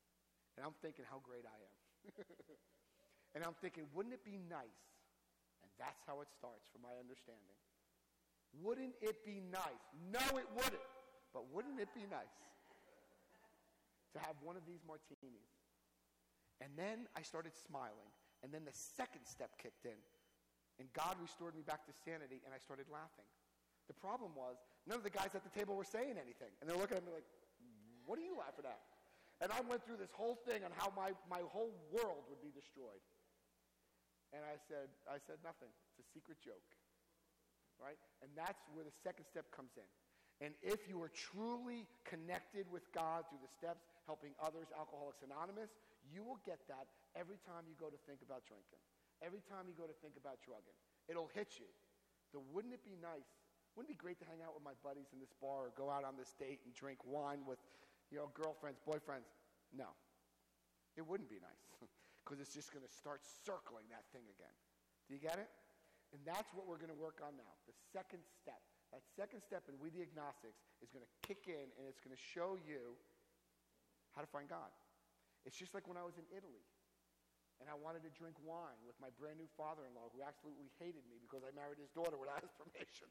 And I'm thinking how great I am. And I'm thinking, wouldn't it be nice? And That's how it starts, from my understanding. Wouldn't it be nice? No, it wouldn't. But wouldn't it be nice to have one of these martinis? And then I started smiling. And then the second step kicked in. And God restored me back to sanity, and I started laughing. The problem was, none of the guys at the table were saying anything. And they're looking at me like, what are you laughing at? And I went through this whole thing on how my, my whole world would be destroyed. And I said, I said nothing. It's a secret joke. Right? And that's where the second step comes in. And if you are truly connected with God through the steps, helping others, Alcoholics Anonymous, you will get that every time you go to think about drinking. Every time you go to think about drugging. It'll hit you. So wouldn't it be nice? Wouldn't it be great to hang out with my buddies in this bar or go out on this date and drink wine with, you know, girlfriends, boyfriends? No. It wouldn't be nice because it's just going to start circling that thing again. Do you get it? And that's what we're going to work on now, the second step. That second step in We the Agnostics is going to kick in, and it's going to show you how to find God. It's just like when I was in Italy, and I wanted to drink wine with my brand new father-in-law who absolutely hated me because I married his daughter without his permission.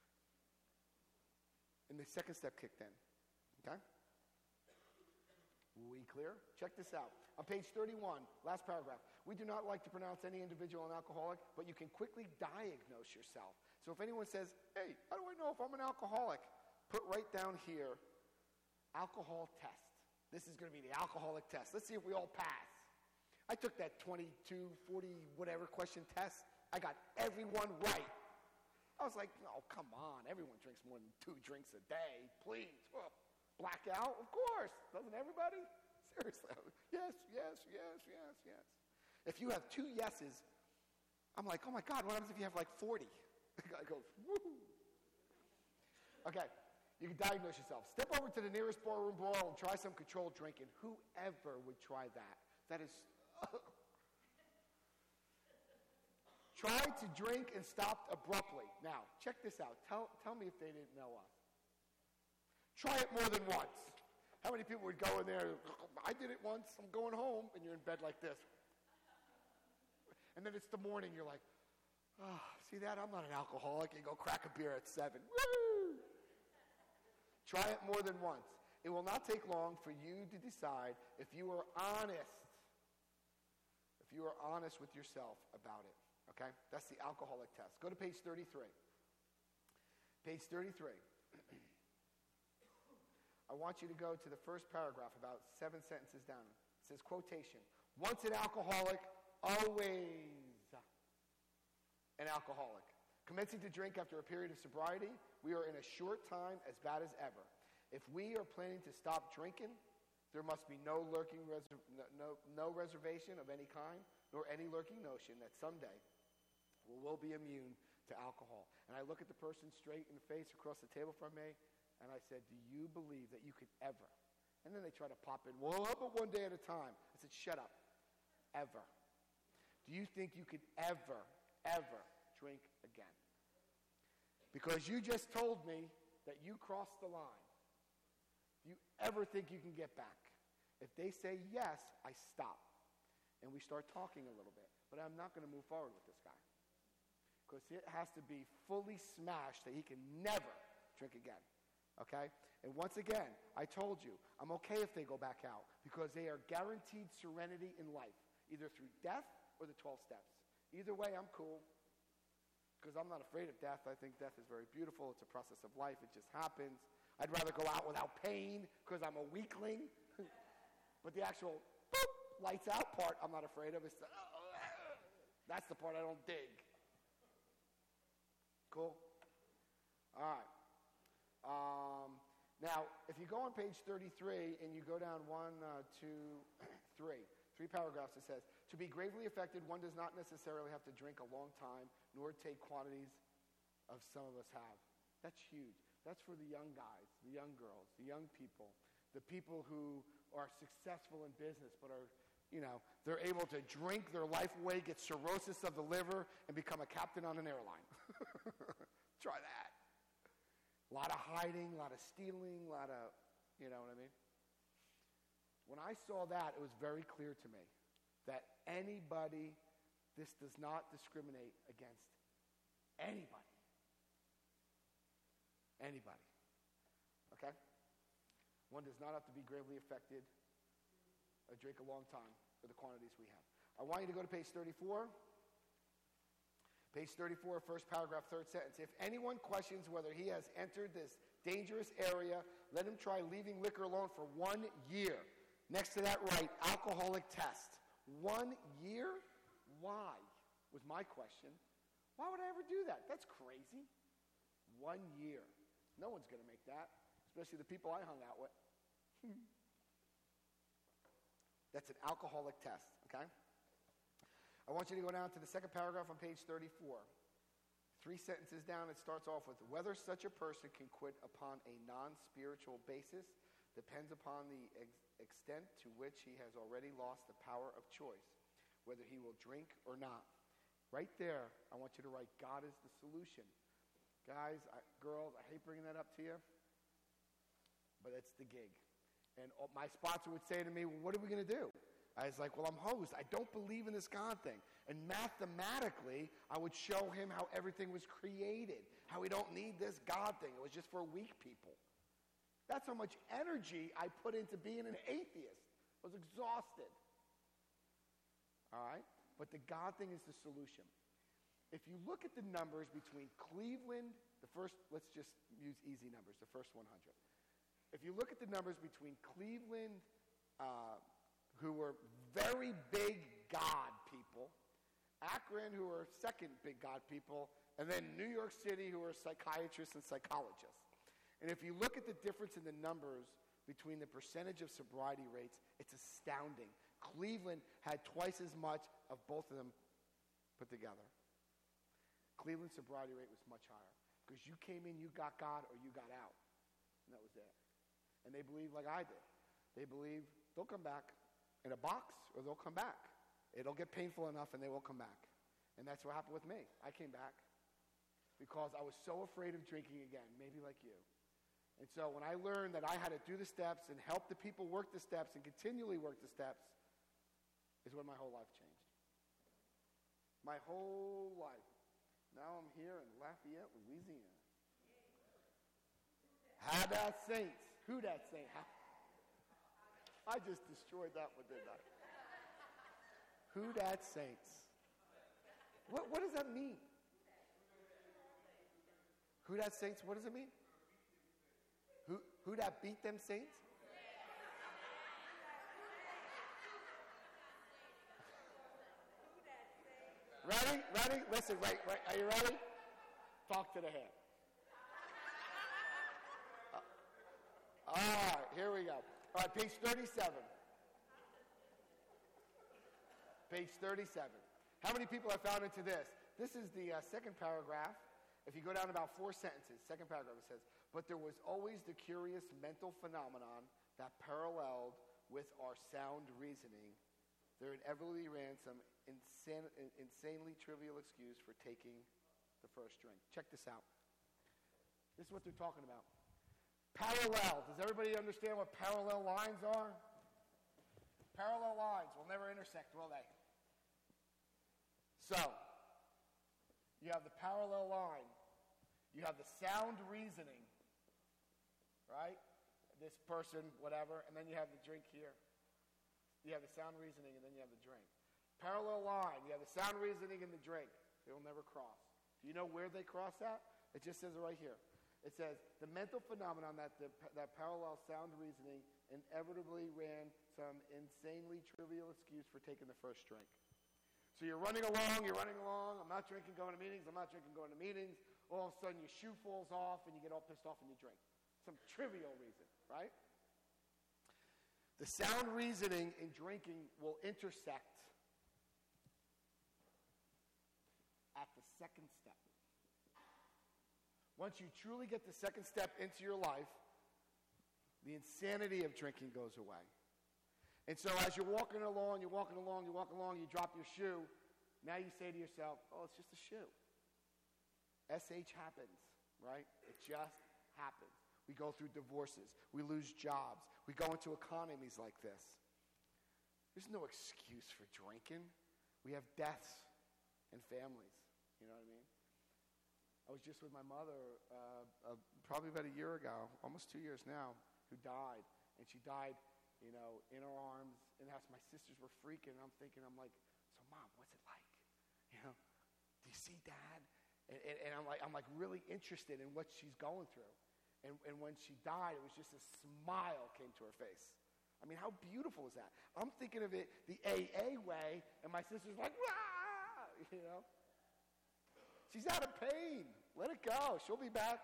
And the second step kicked in. Okay? We clear? Check this out. On page thirty-one, last paragraph. We do not like to pronounce any individual an alcoholic, but you can quickly diagnose yourself. So if anyone says, hey, how do I know if I'm an alcoholic? Put right down here, alcohol test. This is going to be the alcoholic test. Let's see if we all pass. I took that twenty-two, forty, whatever question test. I got everyone right. I was like, oh, come on. Everyone drinks more than two drinks a day. Please. Oh, blackout? Of course. Doesn't everybody? Seriously. Yes, yes, yes, yes, yes. If you have two yeses, I'm like, oh, my God, what happens if you have like forty? The guy goes, woo. Okay. You can diagnose yourself. Step over to the nearest barroom brawl and try some controlled drinking. Whoever would try that? That is... Try to drink and stop abruptly. Now, check this out. Tell, tell me if they didn't know us. Try it more than once. How many people would go in there, I did it once, I'm going home, and you're in bed like this. And then it's the morning, you're like, oh, see that? I'm not an alcoholic. You go crack a beer at seven. Woo! Try it more than once. It will not take long for you to decide if you are honest, if you are honest with yourself about it. Okay? That's the alcoholic test. Go to page thirty-three. Page thirty-three. I want you to go to the first paragraph, about seven sentences down. It says, quotation, once an alcoholic, always an alcoholic. Commencing to drink after a period of sobriety, we are in a short time as bad as ever. If we are planning to stop drinking, there must be no lurking reser- no, no, no reservation of any kind, nor any lurking notion that someday we will be immune to alcohol. And I look at the person straight in the face across the table from me, and I said, do you believe that you could ever? And then they try to pop in, well, how about one day at a time? I said, shut up. Ever. Do you think you could ever, ever drink again? Because you just told me that you crossed the line. Do you ever think you can get back? If they say yes, I stop. And we start talking a little bit. But I'm not going to move forward with this guy. Because it has to be fully smashed that he can never drink again. Okay? And once again, I told you, I'm okay if they go back out. Because they are guaranteed serenity in life. Either through death or the twelve steps. Either way, I'm cool. Because I'm not afraid of death. I think death is very beautiful. It's a process of life. It just happens. I'd rather go out without pain because I'm a weakling. But the actual boop, lights out part, I'm not afraid of. It's the, that's the part I don't dig. Cool? All right. Um, now, if you go on page thirty-three and you go down one, uh, two, three, three paragraphs, it says, to be gravely affected, one does not necessarily have to drink a long time, nor take quantities of some of us have. That's huge. That's for the young guys, the young girls, the young people, the people who are successful in business but are, you know, they're able to drink their life away, get cirrhosis of the liver, and become a captain on an airline. Try that. A lot of hiding, a lot of stealing, a lot of, you know what I mean? When I saw that, it was very clear to me that anybody This does not discriminate against anybody. Anybody. Okay? One does not have to be gravely affected or drink a long time for the quantities we have. I want you to go to page thirty-four. Page thirty-four, first paragraph, third sentence. If anyone questions whether he has entered this dangerous area, let him try leaving liquor alone for one year. Next to that, write alcoholic test. One year? Why? Was my question. Why would I ever do that? That's crazy. One year. No one's going to make that, especially the people I hung out with. That's an alcoholic test, okay? I want you to go down to the second paragraph on page thirty-four. Three sentences down, it starts off with, whether such a person can quit upon a non-spiritual basis depends upon the ex- extent to which he has already lost the power of choice, whether he will drink or not. Right there, I want you to write, God is the solution. Guys, I, girls, I hate bringing that up to you, but it's the gig. And all, my sponsor would say to me, well, what are we going to do? I was like, well, I'm hosed. I don't believe in this God thing. And mathematically, I would show him how everything was created, how we don't need this God thing. It was just for weak people. That's how much energy I put into being an atheist. I was exhausted. All right? But the God thing is the solution. If you look at the numbers between Cleveland, the first, let's just use easy numbers, the first one hundred. If you look at the numbers between Cleveland, uh, who were very big God people, Akron, who were second big God people, and then New York City, who were psychiatrists and psychologists. And if you look at the difference in the numbers between the percentage of sobriety rates, it's astounding. Cleveland had twice as much of both of them put together. Cleveland's sobriety rate was much higher because you came in, you got God, or you got out. And that was it. And they believed like I did. They believe they'll come back in a box or they'll come back. It'll get painful enough and they will come back. And that's what happened with me. I came back because I was so afraid of drinking again, maybe like you. And so when I learned that I had to do the steps and help the people work the steps and continually work the steps is when my whole life changed. My whole life. Now I'm here in Lafayette, Louisiana. How that Saints? Who that Saint? I just destroyed that one, didn't I? Who that Saints? What, what does that mean? Who that Saints? What does it mean? Who, who that beat them Saints? Ready? Ready? Listen, wait, wait. Are you ready? Talk to the hand. Uh, all right, here we go. All right, page thirty-seven. Page thirty-seven. How many people have found into this? This is the uh, second paragraph. If you go down about four sentences, second paragraph, it says, but there was always the curious mental phenomenon that paralleled with our sound reasoning. There inevitably ran some insane, insanely trivial excuse for taking the first drink. Check this out. This is what they're talking about. Parallel. Does everybody understand what parallel lines are? Parallel lines will never intersect, will they? So, you have the parallel line. You have the sound reasoning, right? This person, whatever, and then you have the drink here. You have the sound reasoning, and then you have the drink. Parallel line, you have the sound reasoning and the drink. They will never cross. Do you know where they cross at? It just says it right here. It says, the mental phenomenon that, the, that parallel sound reasoning inevitably ran some insanely trivial excuse for taking the first drink. So you're running along, you're running along, I'm not drinking, going to meetings, I'm not drinking, going to meetings. All of a sudden your shoe falls off and you get all pissed off and you drink. Some trivial reason, right? The sound reasoning in drinking will intersect at the second step. Once you truly get the second step into your life, the insanity of drinking goes away. And so as you're walking along, you're walking along, you're walking along, you drop your shoe. Now you say to yourself, oh, it's just a shoe. S H happens, right? It just happens. We go through divorces. We lose jobs. We go into economies like this. There's no excuse for drinking. We have deaths and families. You know what I mean? I was just with my mother uh, uh, probably about a year ago, almost two years now, who died. And she died, you know, in our arms. And that's, my sisters were freaking. And I'm thinking, I'm like, so Mom, what's it like? You know, do you see Dad? And, and, and I'm like, I'm like really interested in what she's going through. And, and when she died, it was just a smile came to her face. I mean, how beautiful is that? I'm thinking of it the A A way, and my sister's like, wah! You know? She's out of pain. Let it go. She'll be back.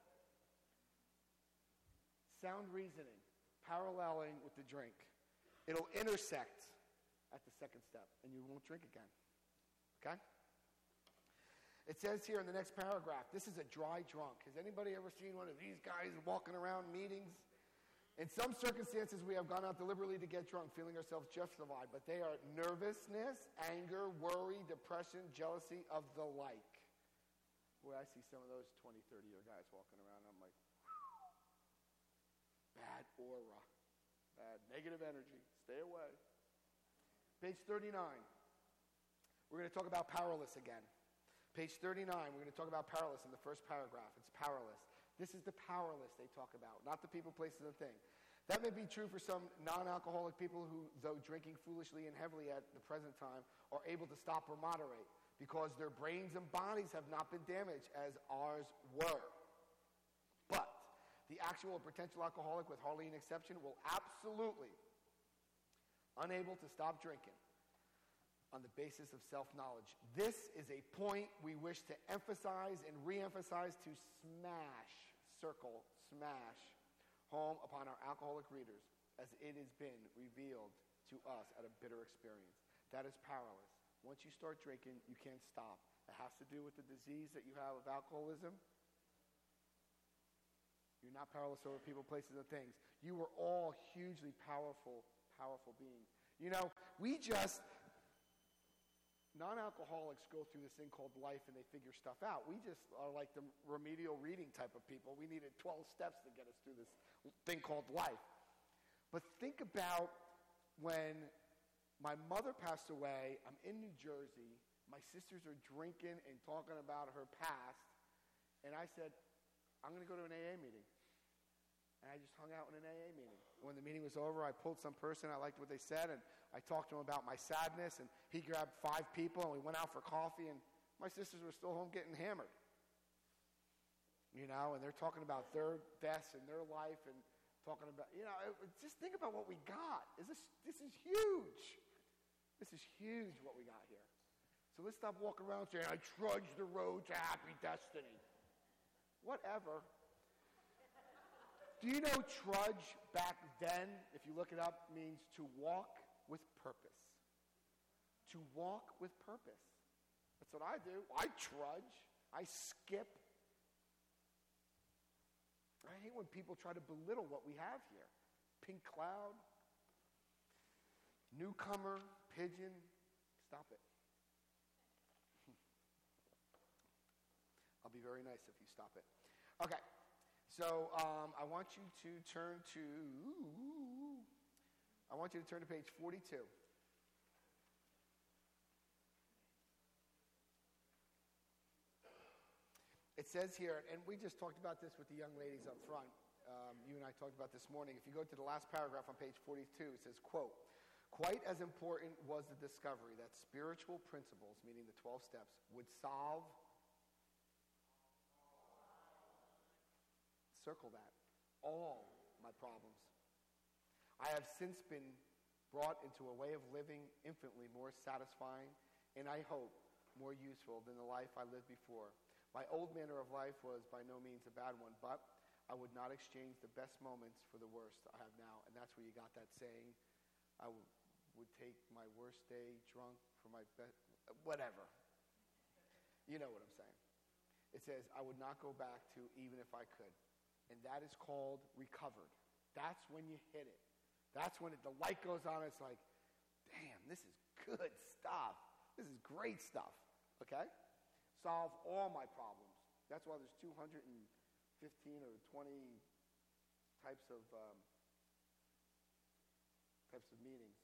Sound reasoning, paralleling with the drink. It'll intersect at the second step, and you won't drink again. Okay? It says here in the next paragraph, this is a dry drunk. Has anybody ever seen one of these guys walking around meetings? In some circumstances, we have gone out deliberately to get drunk, feeling ourselves justified, but they are nervousness, anger, worry, depression, jealousy of the like. Boy, I see some of those twenty, thirty-year guys walking around, and I'm like, whew, bad aura, bad negative energy. Stay away. Page thirty-nine. We're going to talk about powerless again. Page thirty-nine, we're going to talk about powerless in the first paragraph. It's powerless. This is the powerless they talk about, not the people, places, and thing. That may be true for some non-alcoholic people who, though drinking foolishly and heavily at the present time, are able to stop or moderate because their brains and bodies have not been damaged as ours were. But the actual or potential alcoholic, with hardly an exception, will absolutely unable to stop drinking on the basis of self-knowledge. This is a point we wish to emphasize and re-emphasize, to smash, circle, smash, home upon our alcoholic readers, as it has been revealed to us at a bitter experience. That is powerless. Once you start drinking, you can't stop. It has to do with the disease that you have of alcoholism. You're not powerless over people, places, and things. You are all hugely powerful, powerful beings. You know, we just... Non-alcoholics go through this thing called life and they figure stuff out. We just are like the remedial reading type of people. We needed twelve steps to get us through this thing called life. But think about when my mother passed away. I'm in New Jersey. My sisters are drinking and talking about her past. And I said, I'm going to go to an A A meeting. And I just hung out in an A A meeting. When the meeting was over, I pulled some person. I liked what they said, and I talked to him about my sadness, and he grabbed five people, and we went out for coffee, and my sisters were still home getting hammered. You know, and they're talking about their deaths and their life, and talking about, you know, it, just think about what we got. Is this, this is huge. This is huge what we got here. So let's stop walking around saying, I trudged the road to happy destiny. Whatever. Do you know trudge back then, if you look it up, means to walk with purpose? To walk with purpose. That's what I do. I trudge. I skip. I hate when people try to belittle what we have here. Pink cloud, newcomer, pigeon. Stop it. I'll be very nice if you stop it. Okay. So um, I want you to turn to, I want you to turn to page forty-two. It says here, and we just talked about this with the young ladies up front. Um, you and I talked about this morning. If you go to the last paragraph on page forty-two, it says, quote, quite as important was the discovery that spiritual principles, meaning the twelve steps, would solve, circle that, all my problems. I have since been brought into a way of living infinitely more satisfying and, I hope, more useful than the life I lived before. My old manner of life was by no means a bad one, but I would not exchange the best moments for the worst I have now. And that's where you got that saying, I w- would take my worst day drunk for my best, whatever. You know what I'm saying. It says, I would not go back to even if I could. And that is called recovered. That's when you hit it. That's when it, the light goes on. It's like, damn, this is good stuff. This is great stuff. Okay? Solve all my problems. That's why there's two hundred fifteen or twenty types of um, types of meanings.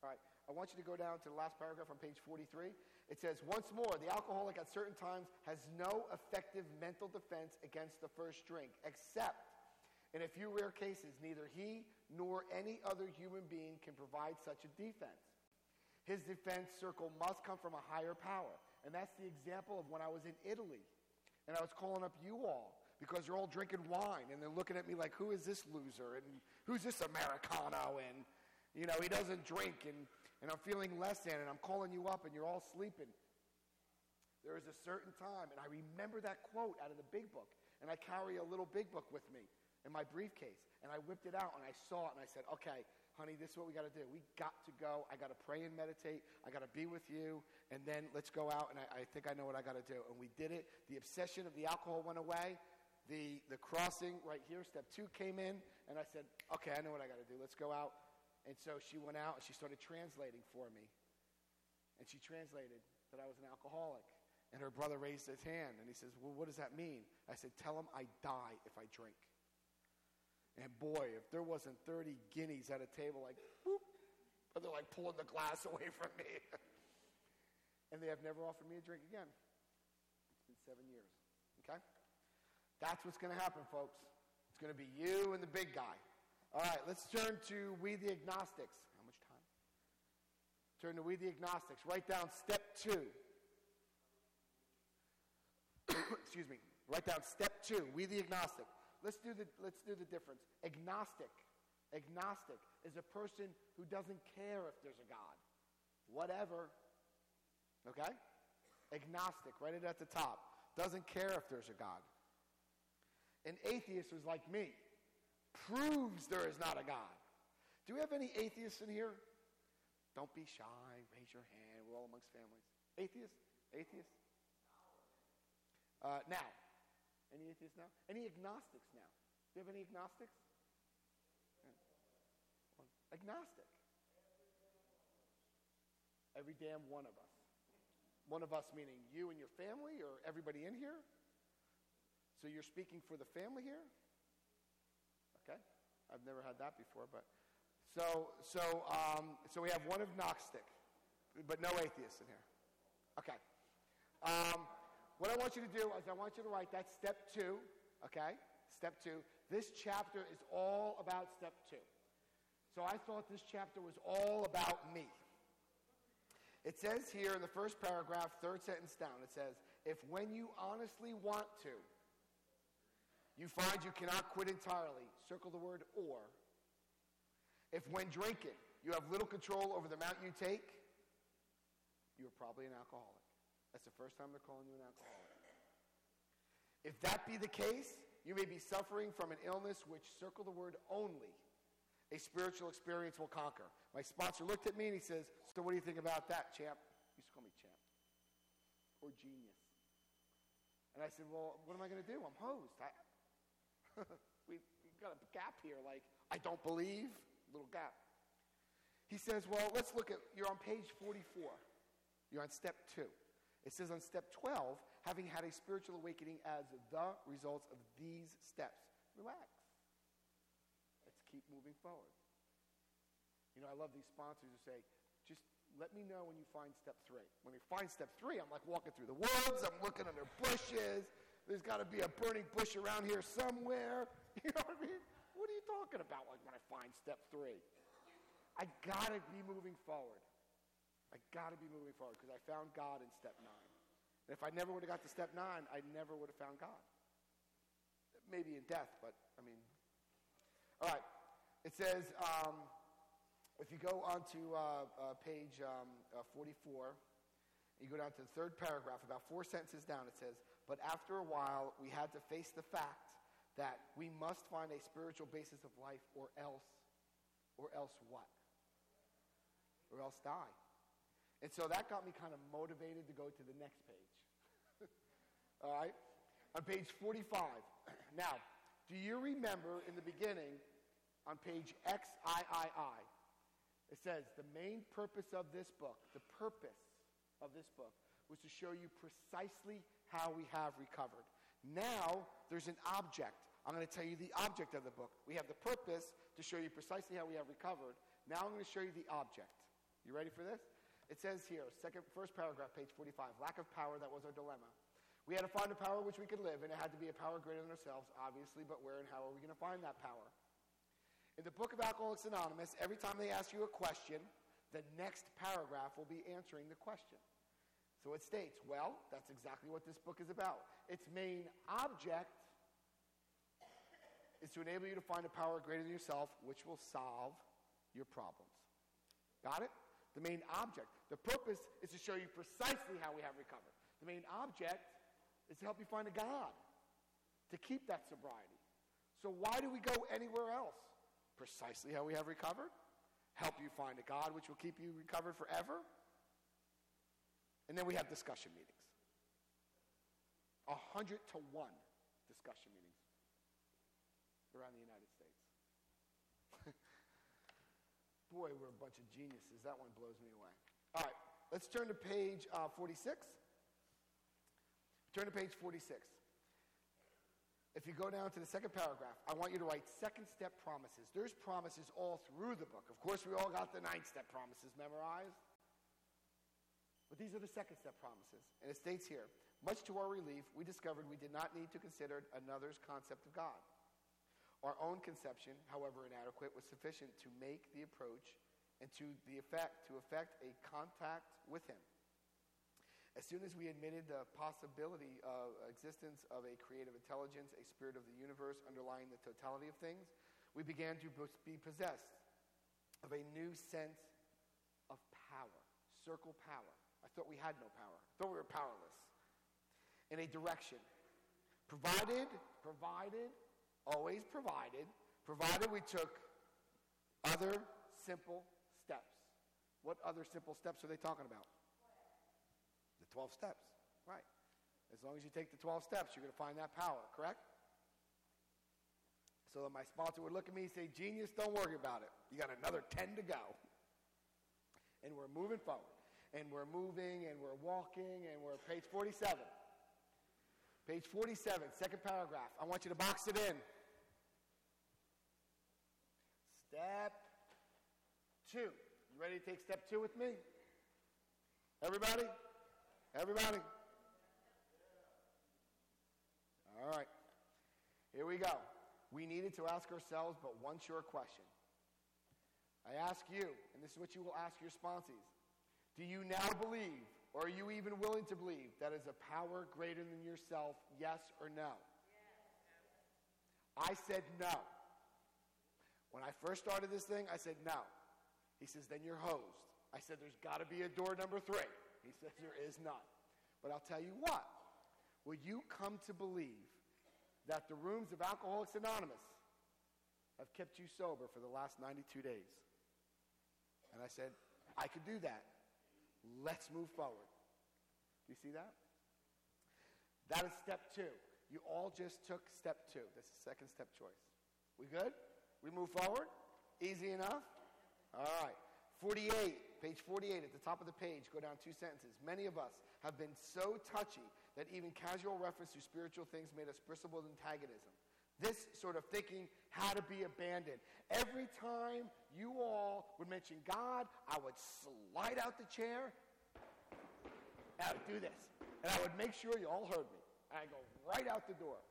All right, I want you to go down to the last paragraph on page forty-three. It says, once more, the alcoholic at certain times has no effective mental defense against the first drink, except in a few rare cases, neither he nor any other human being can provide such a defense. His defense circle must come from a higher power. And that's the example of when I was in Italy. And I was calling up you all because you're all drinking wine. And they're looking at me like, who is this loser? And who's this Americano? And, you know, he doesn't drink. And, and I'm feeling less than. And I'm calling you up and you're all sleeping. There is a certain time. And I remember that quote out of the big book. And I carry a little big book with me in my briefcase. And I whipped it out and I saw it. And I said, okay, honey, this is what we got to do. We got to go. I got to pray and meditate. I got to be with you. And then let's go out. And I, I think I know what I got to do. And we did it. The obsession of the alcohol went away. The, the crossing right here, step two, came in. And I said, okay, I know what I got to do. Let's go out. And so she went out and she started translating for me. And she translated that I was an alcoholic. And her brother raised his hand. And he says, well, what does that mean? I said, tell him I die if I drink. And boy, if there wasn't thirty guineas at a table, like, whoop, or they're like pulling the glass away from me. And they have never offered me a drink again. It's been seven years. Okay? That's what's going to happen, folks. It's going to be you and the big guy. All right, let's turn to We the Agnostics. How much time? Turn to We the Agnostics. Write down step two. Excuse me. Write down step two, We the Agnostic. Let's do the, let's do the difference. Agnostic. Agnostic is a person who doesn't care if there's a God. Whatever. Okay? Agnostic, right at the top. Doesn't care if there's a God. An atheist who's like me. Proves there is not a God. Do we have any atheists in here? Don't be shy. Raise your hand. We're all amongst families. Atheists? Atheists? Uh, now. Any atheists now? Any agnostics now? Do you have any agnostics? Yeah. Agnostic. Every damn one of us. One of us meaning you and your family or everybody in here? So you're speaking for the family here? Okay. I've never had that before, but so so um, so we have one agnostic, but no atheists in here. Okay. Um, What I want you to do is I want you to write that step two, okay? Step two. This chapter is all about step two. So I thought this chapter was all about me. It says here in the first paragraph, third sentence down, it says, if when you honestly want to, you find you cannot quit entirely, circle the word or. If when drinking, you have little control over the amount you take, you're probably an alcoholic. That's the first time they're calling you an alcoholic. If that be the case, you may be suffering from an illness which, circle the word only, a spiritual experience will conquer. My sponsor looked at me and he says, so what do you think about that, champ? He used to call me champ. Or genius. And I said, well, what am I going to do? I'm hosed. I, we, we've got a gap here, like, I don't believe, little gap. He says, well, let's look at, you're on page forty-four. You're on step two. It says on step twelve, having had a spiritual awakening as the results of these steps. Relax. Let's keep moving forward. You know, I love these sponsors who say, just let me know when you find step three. When they find step three, I'm like walking through the woods, I'm looking under bushes, there's got to be a burning bush around here somewhere. You know what I mean? What are you talking about, like when I find step three? I got to be moving forward. I got to be moving forward because I found God in step nine. And if I never would have got to step nine, I never would have found God. Maybe in death, but I mean. All right. It says, um, if you go on to uh, uh, page um, uh, forty-four, you go down to the third paragraph, about four sentences down, it says, but after a while, we had to face the fact that we must find a spiritual basis of life or else, or else what? Or else die. And so that got me kind of motivated to go to the next page. All right? On page forty-five. Now, do you remember in the beginning on page X I I I, it says the main purpose of this book, the purpose of this book, was to show you precisely how we have recovered. Now, there's an object. I'm going to tell you the object of the book. We have the purpose to show you precisely how we have recovered. Now I'm going to show you the object. You ready for this? It says here, second, first paragraph, page forty-five, lack of power, that was our dilemma. We had to find a power which we could live, and it had to be a power greater than ourselves, obviously, but where and how are we going to find that power? In the book of Alcoholics Anonymous, every time they ask you a question, the next paragraph will be answering the question. So it states, well, that's exactly what this book is about. Its main object is to enable you to find a power greater than yourself, which will solve your problems. Got it? The main object. The purpose is to show you precisely how we have recovered. The main object is to help you find a God, to keep that sobriety. So why do we go anywhere else? Precisely how we have recovered. Help you find a God which will keep you recovered forever. And then we have discussion meetings. A hundred to one discussion meetings around the United States. Boy, we're a bunch of geniuses. That one blows me away. All right, let's turn to page uh, forty-six. Turn to page forty-six. If you go down to the second paragraph, I want you to write second step promises. There's promises all through the book. Of course, we all got the ninth step promises memorized. But these are the second step promises. And it states here, much to our relief, we discovered we did not need to consider another's concept of God. Our own conception, however inadequate, was sufficient to make the approach and to the effect to effect a contact with him. As soon as we admitted the possibility of existence of a creative intelligence, a spirit of the universe underlying the totality of things, we began to be possessed of a new sense of power. Circle power. I thought we had no power. I thought we were powerless. In a direction. Provided, provided, always provided, provided we took other simple steps. What other simple steps are they talking about? The twelve steps, right. As long as you take the twelve steps, you're going to find that power, correct? So that my sponsor would look at me and say, genius, don't worry about it. You got another ten to go. And we're moving forward. And we're moving, and we're walking, and we're page forty-seven. Page forty-seven, second paragraph. I want you to box it in. Step two. You ready to take step two with me? Everybody? Everybody? All right. Here we go. We needed to ask ourselves but one sure question. I ask you, and this is what you will ask your sponsees. Do you now believe, or are you even willing to believe, that is a power greater than yourself, yes or no? Yes. I said no. When I first started this thing, I said no. He says, then you're hosed. I said, there's got to be a door number three. He says, there is none. But I'll tell you what. Will you come to believe that the rooms of Alcoholics Anonymous have kept you sober for the last ninety-two days? And I said, I could do that. Let's move forward. Do you see that? That is step two. You all just took step two. This is second step choice. We good? We move forward? Easy enough? All right. forty-eight, page forty-eight, at the top of the page, go down two sentences. Many of us have been so touchy that even casual reference to spiritual things made us bristle with antagonism. This sort of thinking had to be abandoned. Every time you all would mention God, I would slide out the chair, and I would do this. And I would make sure you all heard me. And I'd go right out the door.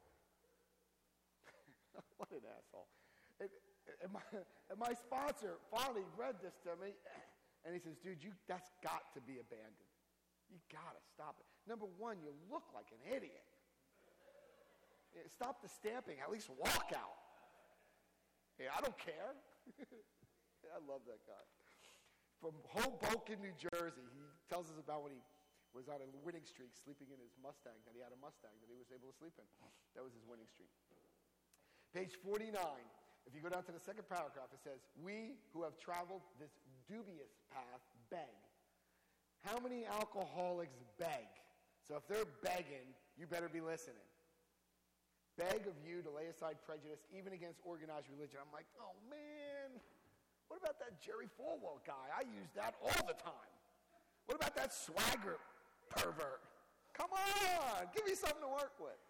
What an asshole. And, and, my, and my sponsor finally read this to me, and he says, dude, you, that's got to be abandoned. You got to stop it. Number one, you look like an idiot. Stop the stamping. At least walk out. Yeah, I don't care. I love that guy. From Hoboken, New Jersey, he tells us about when he was on a winning streak, sleeping in his Mustang, that he had a Mustang that he was able to sleep in. That was his winning streak. Page forty-nine, if you go down to the second paragraph, it says, we who have traveled this dubious path beg. How many alcoholics beg? So if they're begging, you better be listening. Beg of you to lay aside prejudice, even against organized religion. I'm like, oh, man, what about that Jerry Falwell guy? I use that all the time. What about that swagger pervert? Come on, give me something to work with.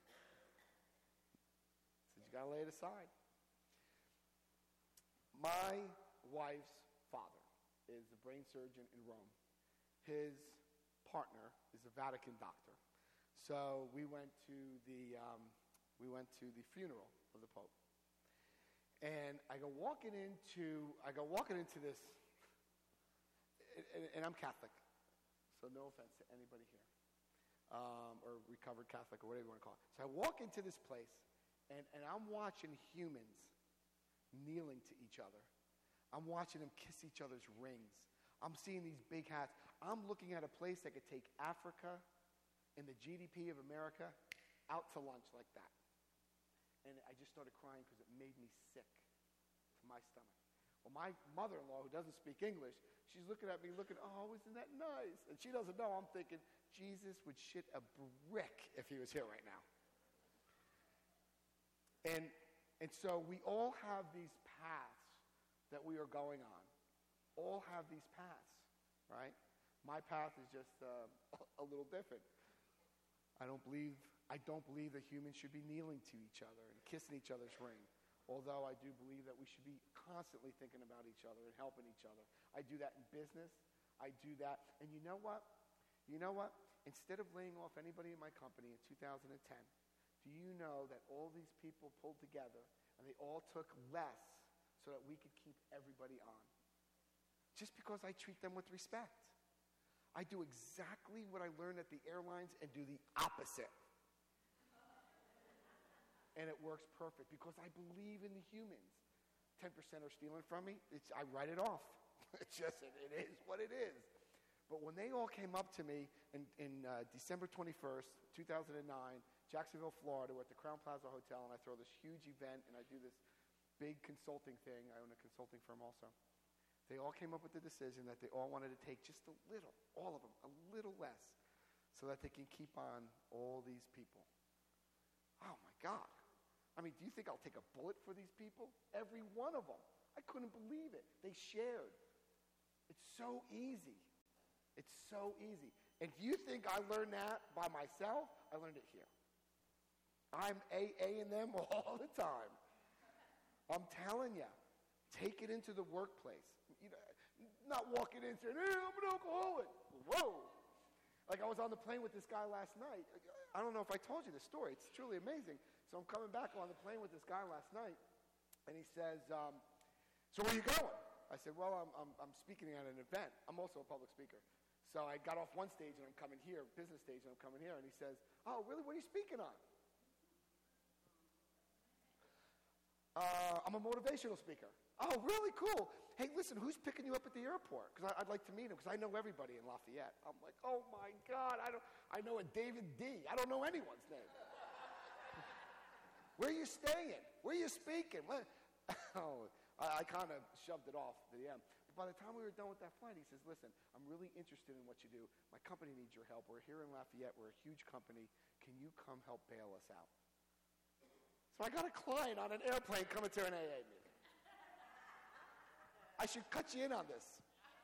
So you got to lay it aside. My wife's father is a brain surgeon in Rome. His partner is a Vatican doctor. So we went to the um, we went to the funeral of the Pope, and I go walking into I go walking into this, and, and I'm Catholic, so no offense to anybody here, um, or recovered Catholic or whatever you want to call it. So I walk into this place, and, and I'm watching humans kneeling to each other. I'm watching them kiss each other's rings. I'm seeing these big hats. I'm looking at a place that could take Africa and the G D P of America out to lunch like that. And I just started crying because it made me sick to my stomach. Well, my mother-in-law, who doesn't speak English, she's looking at me looking, oh, isn't that nice? And she doesn't know. I'm thinking, Jesus would shit a brick if he was here right now. And, and so we all have these paths that we are going on. All have these paths, right? My path is just uh, a little different. I don't believe I don't believe that humans should be kneeling to each other and kissing each other's ring. Although I do believe that we should be constantly thinking about each other and helping each other. I do that in business. I do that. And you know what? You know what? Instead of laying off anybody in my company in two thousand ten, do you know that all these people pulled together and they all took less so that we could keep everybody on? Just because I treat them with respect. I do exactly what I learned at the airlines and do the opposite. And it works perfect because I believe in the humans. ten percent are stealing from me. It's, I write it off. It's just, it, it is what it is. But when they all came up to me in, in uh, December twenty-first, two thousand nine, Jacksonville, Florida, we're at the Crown Plaza Hotel, and I throw this huge event, and I do this big consulting thing. I own a consulting firm also. They all came up with the decision that they all wanted to take just a little, all of them, a little less, so that they can keep on all these people. Oh, my God. I mean, do you think I'll take a bullet for these people? Every one of them. I couldn't believe it. They shared. It's so easy. It's so easy. And do you think I learned that by myself? I learned it here. I'm A A-ing them all the time. I'm telling you, take it into the workplace. You know, not walking in saying, hey, I'm an alcoholic. Whoa. Like I was on the plane with this guy last night. I don't know if I told you this story. It's truly amazing. So I'm coming back on the plane with this guy last night, and he says, um, so where are you going? I said, well, I'm, I'm, I'm speaking at an event. I'm also a public speaker. So I got off one stage, and I'm coming here, business stage, and I'm coming here. And he says, oh, really? What are you speaking on? Uh, I'm a motivational speaker. Oh, really? Cool. Hey, listen, who's picking you up at the airport? Because I'd like to meet him, because I know everybody in Lafayette. I'm like, oh, my God. I, don't, I know a David D. I don't know anyone's name. Where are you staying? Where are you speaking? What? Oh, I, I kind of shoved it off to the end. But by the time we were done with that flight, he says, listen, I'm really interested in what you do. My company needs your help. We're here in Lafayette. We're a huge company. Can you come help bail us out? So I got a client on an airplane coming to an A A meeting. I should cut you in on this.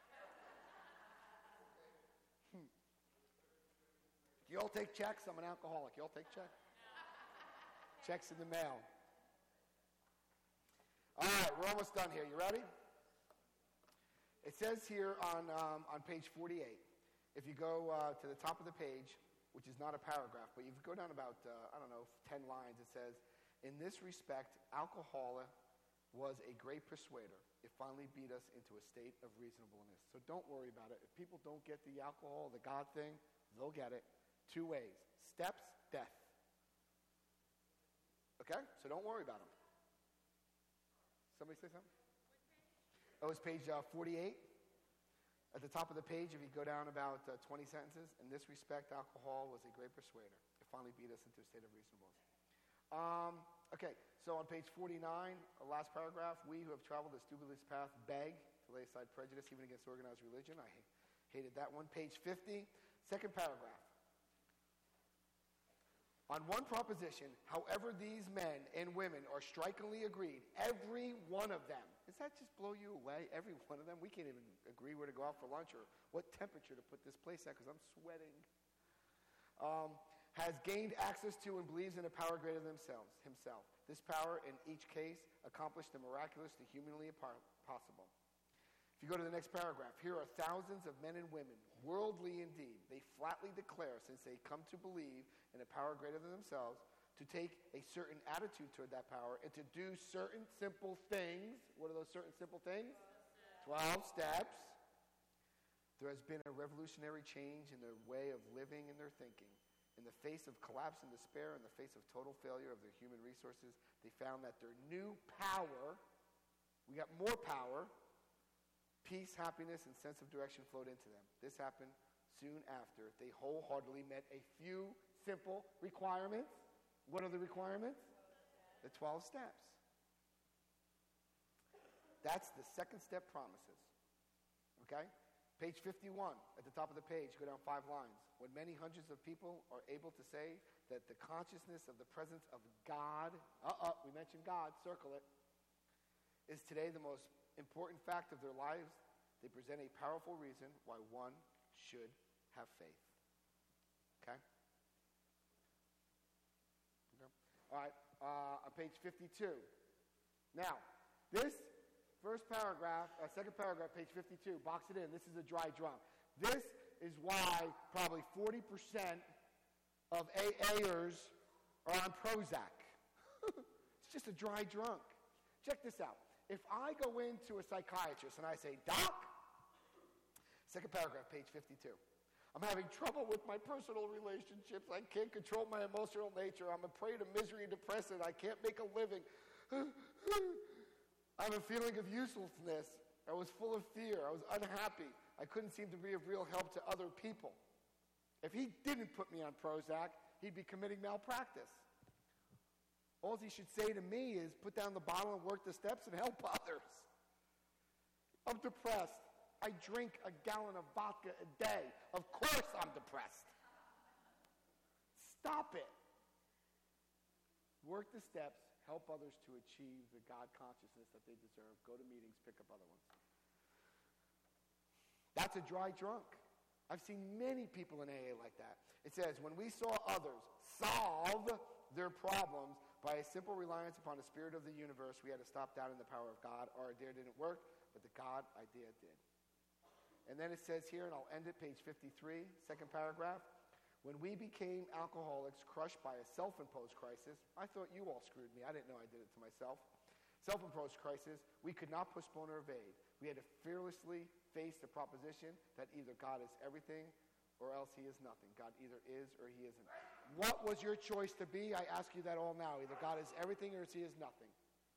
Hmm. You all take checks? I'm an alcoholic. You all take checks? Checks in the mail. All right, we're almost done here. You ready? It says here on, um, on page forty-eight, if you go uh, to the top of the page, which is not a paragraph, but if you go down about, uh, I don't know, ten lines, it says, in this respect, alcohol was a great persuader. It finally beat us into a state of reasonableness. So don't worry about it. If people don't get the alcohol, the God thing, they'll get it. Two ways. Steps, death. Okay? So don't worry about them. Somebody say something? Oh, it's page uh, forty-eight. At the top of the page, if you go down about uh, twenty sentences, in this respect, alcohol was a great persuader. It finally beat us into a state of reasonableness. Um, okay, so on page forty-nine, the last paragraph, we who have traveled this dubious path beg to lay aside prejudice even against organized religion. I hated that one. Page fifty, second paragraph. On one proposition, however these men and women are strikingly agreed, every one of them, does that just blow you away? Every one of them? We can't even agree where to go out for lunch or what temperature to put this place at because I'm sweating. Um, has gained access to and believes in a power greater than themselves, himself. This power, in each case, accomplished the miraculous, the humanly possible. If you go to the next paragraph, here are thousands of men and women, worldly indeed. They flatly declare, since they come to believe in a power greater than themselves, to take a certain attitude toward that power and to do certain simple things. What are those certain simple things? Twelve steps. There has been a revolutionary change in their way of living and their thinking. In the face of collapse and despair, in the face of total failure of their human resources, they found that their new power, we got more power, peace, happiness, and sense of direction flowed into them. This happened soon after they wholeheartedly met a few simple requirements. What are the requirements? The twelve steps. That's the second step promises. Okay? Page fifty-one, at the top of the page, go down five lines. When many hundreds of people are able to say that the consciousness of the presence of God, uh-uh, we mentioned God, circle it, is today the most important fact of their lives, they present a powerful reason why one should have faith. Okay? Okay. All right, uh, on page fifty-two. Now, this first paragraph, uh, second paragraph, page fifty-two, box it in. This is a dry drunk. This is why probably forty percent of A A-ers are on Prozac. It's just a dry drunk. Check this out. If I go into a psychiatrist and I say, Doc, second paragraph, page fifty-two. I'm having trouble with my personal relationships. I can't control my emotional nature. I'm a prey to misery and depression. I can't make a living. I have a feeling of uselessness. I was full of fear. I was unhappy. I couldn't seem to be of real help to other people. If he didn't put me on Prozac, he'd be committing malpractice. All he should say to me is put down the bottle and work the steps and help others. I'm depressed. I drink a gallon of vodka a day. Of course I'm depressed. Stop it. Work the steps. Help others to achieve the God consciousness that they deserve. Go to meetings, pick up other ones. That's a dry drunk. I've seen many people in A A like that. It says, when we saw others solve their problems by a simple reliance upon the spirit of the universe, we had to stop doubting the power of God. Our idea didn't work, but the God idea did. And then it says here, and I'll end it, page fifty-three, second paragraph. When we became alcoholics crushed by a self-imposed crisis, I thought you all screwed me. I didn't know I did it to myself. Self-imposed crisis, we could not postpone or evade. We had to fearlessly face the proposition that either God is everything or else he is nothing. God either is or he isn't. What was your choice to be? I ask you that all now. Either God is everything or he is nothing.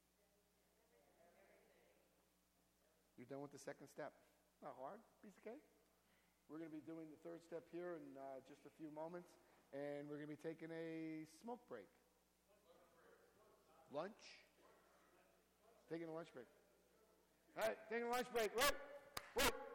You're done with the second step. Not hard. Piece of cake. We're going to be doing the third step here in uh, just a few moments, and we're going to be taking a smoke break. Lunch? Taking a lunch break. All right, taking a lunch break. Wait, wait.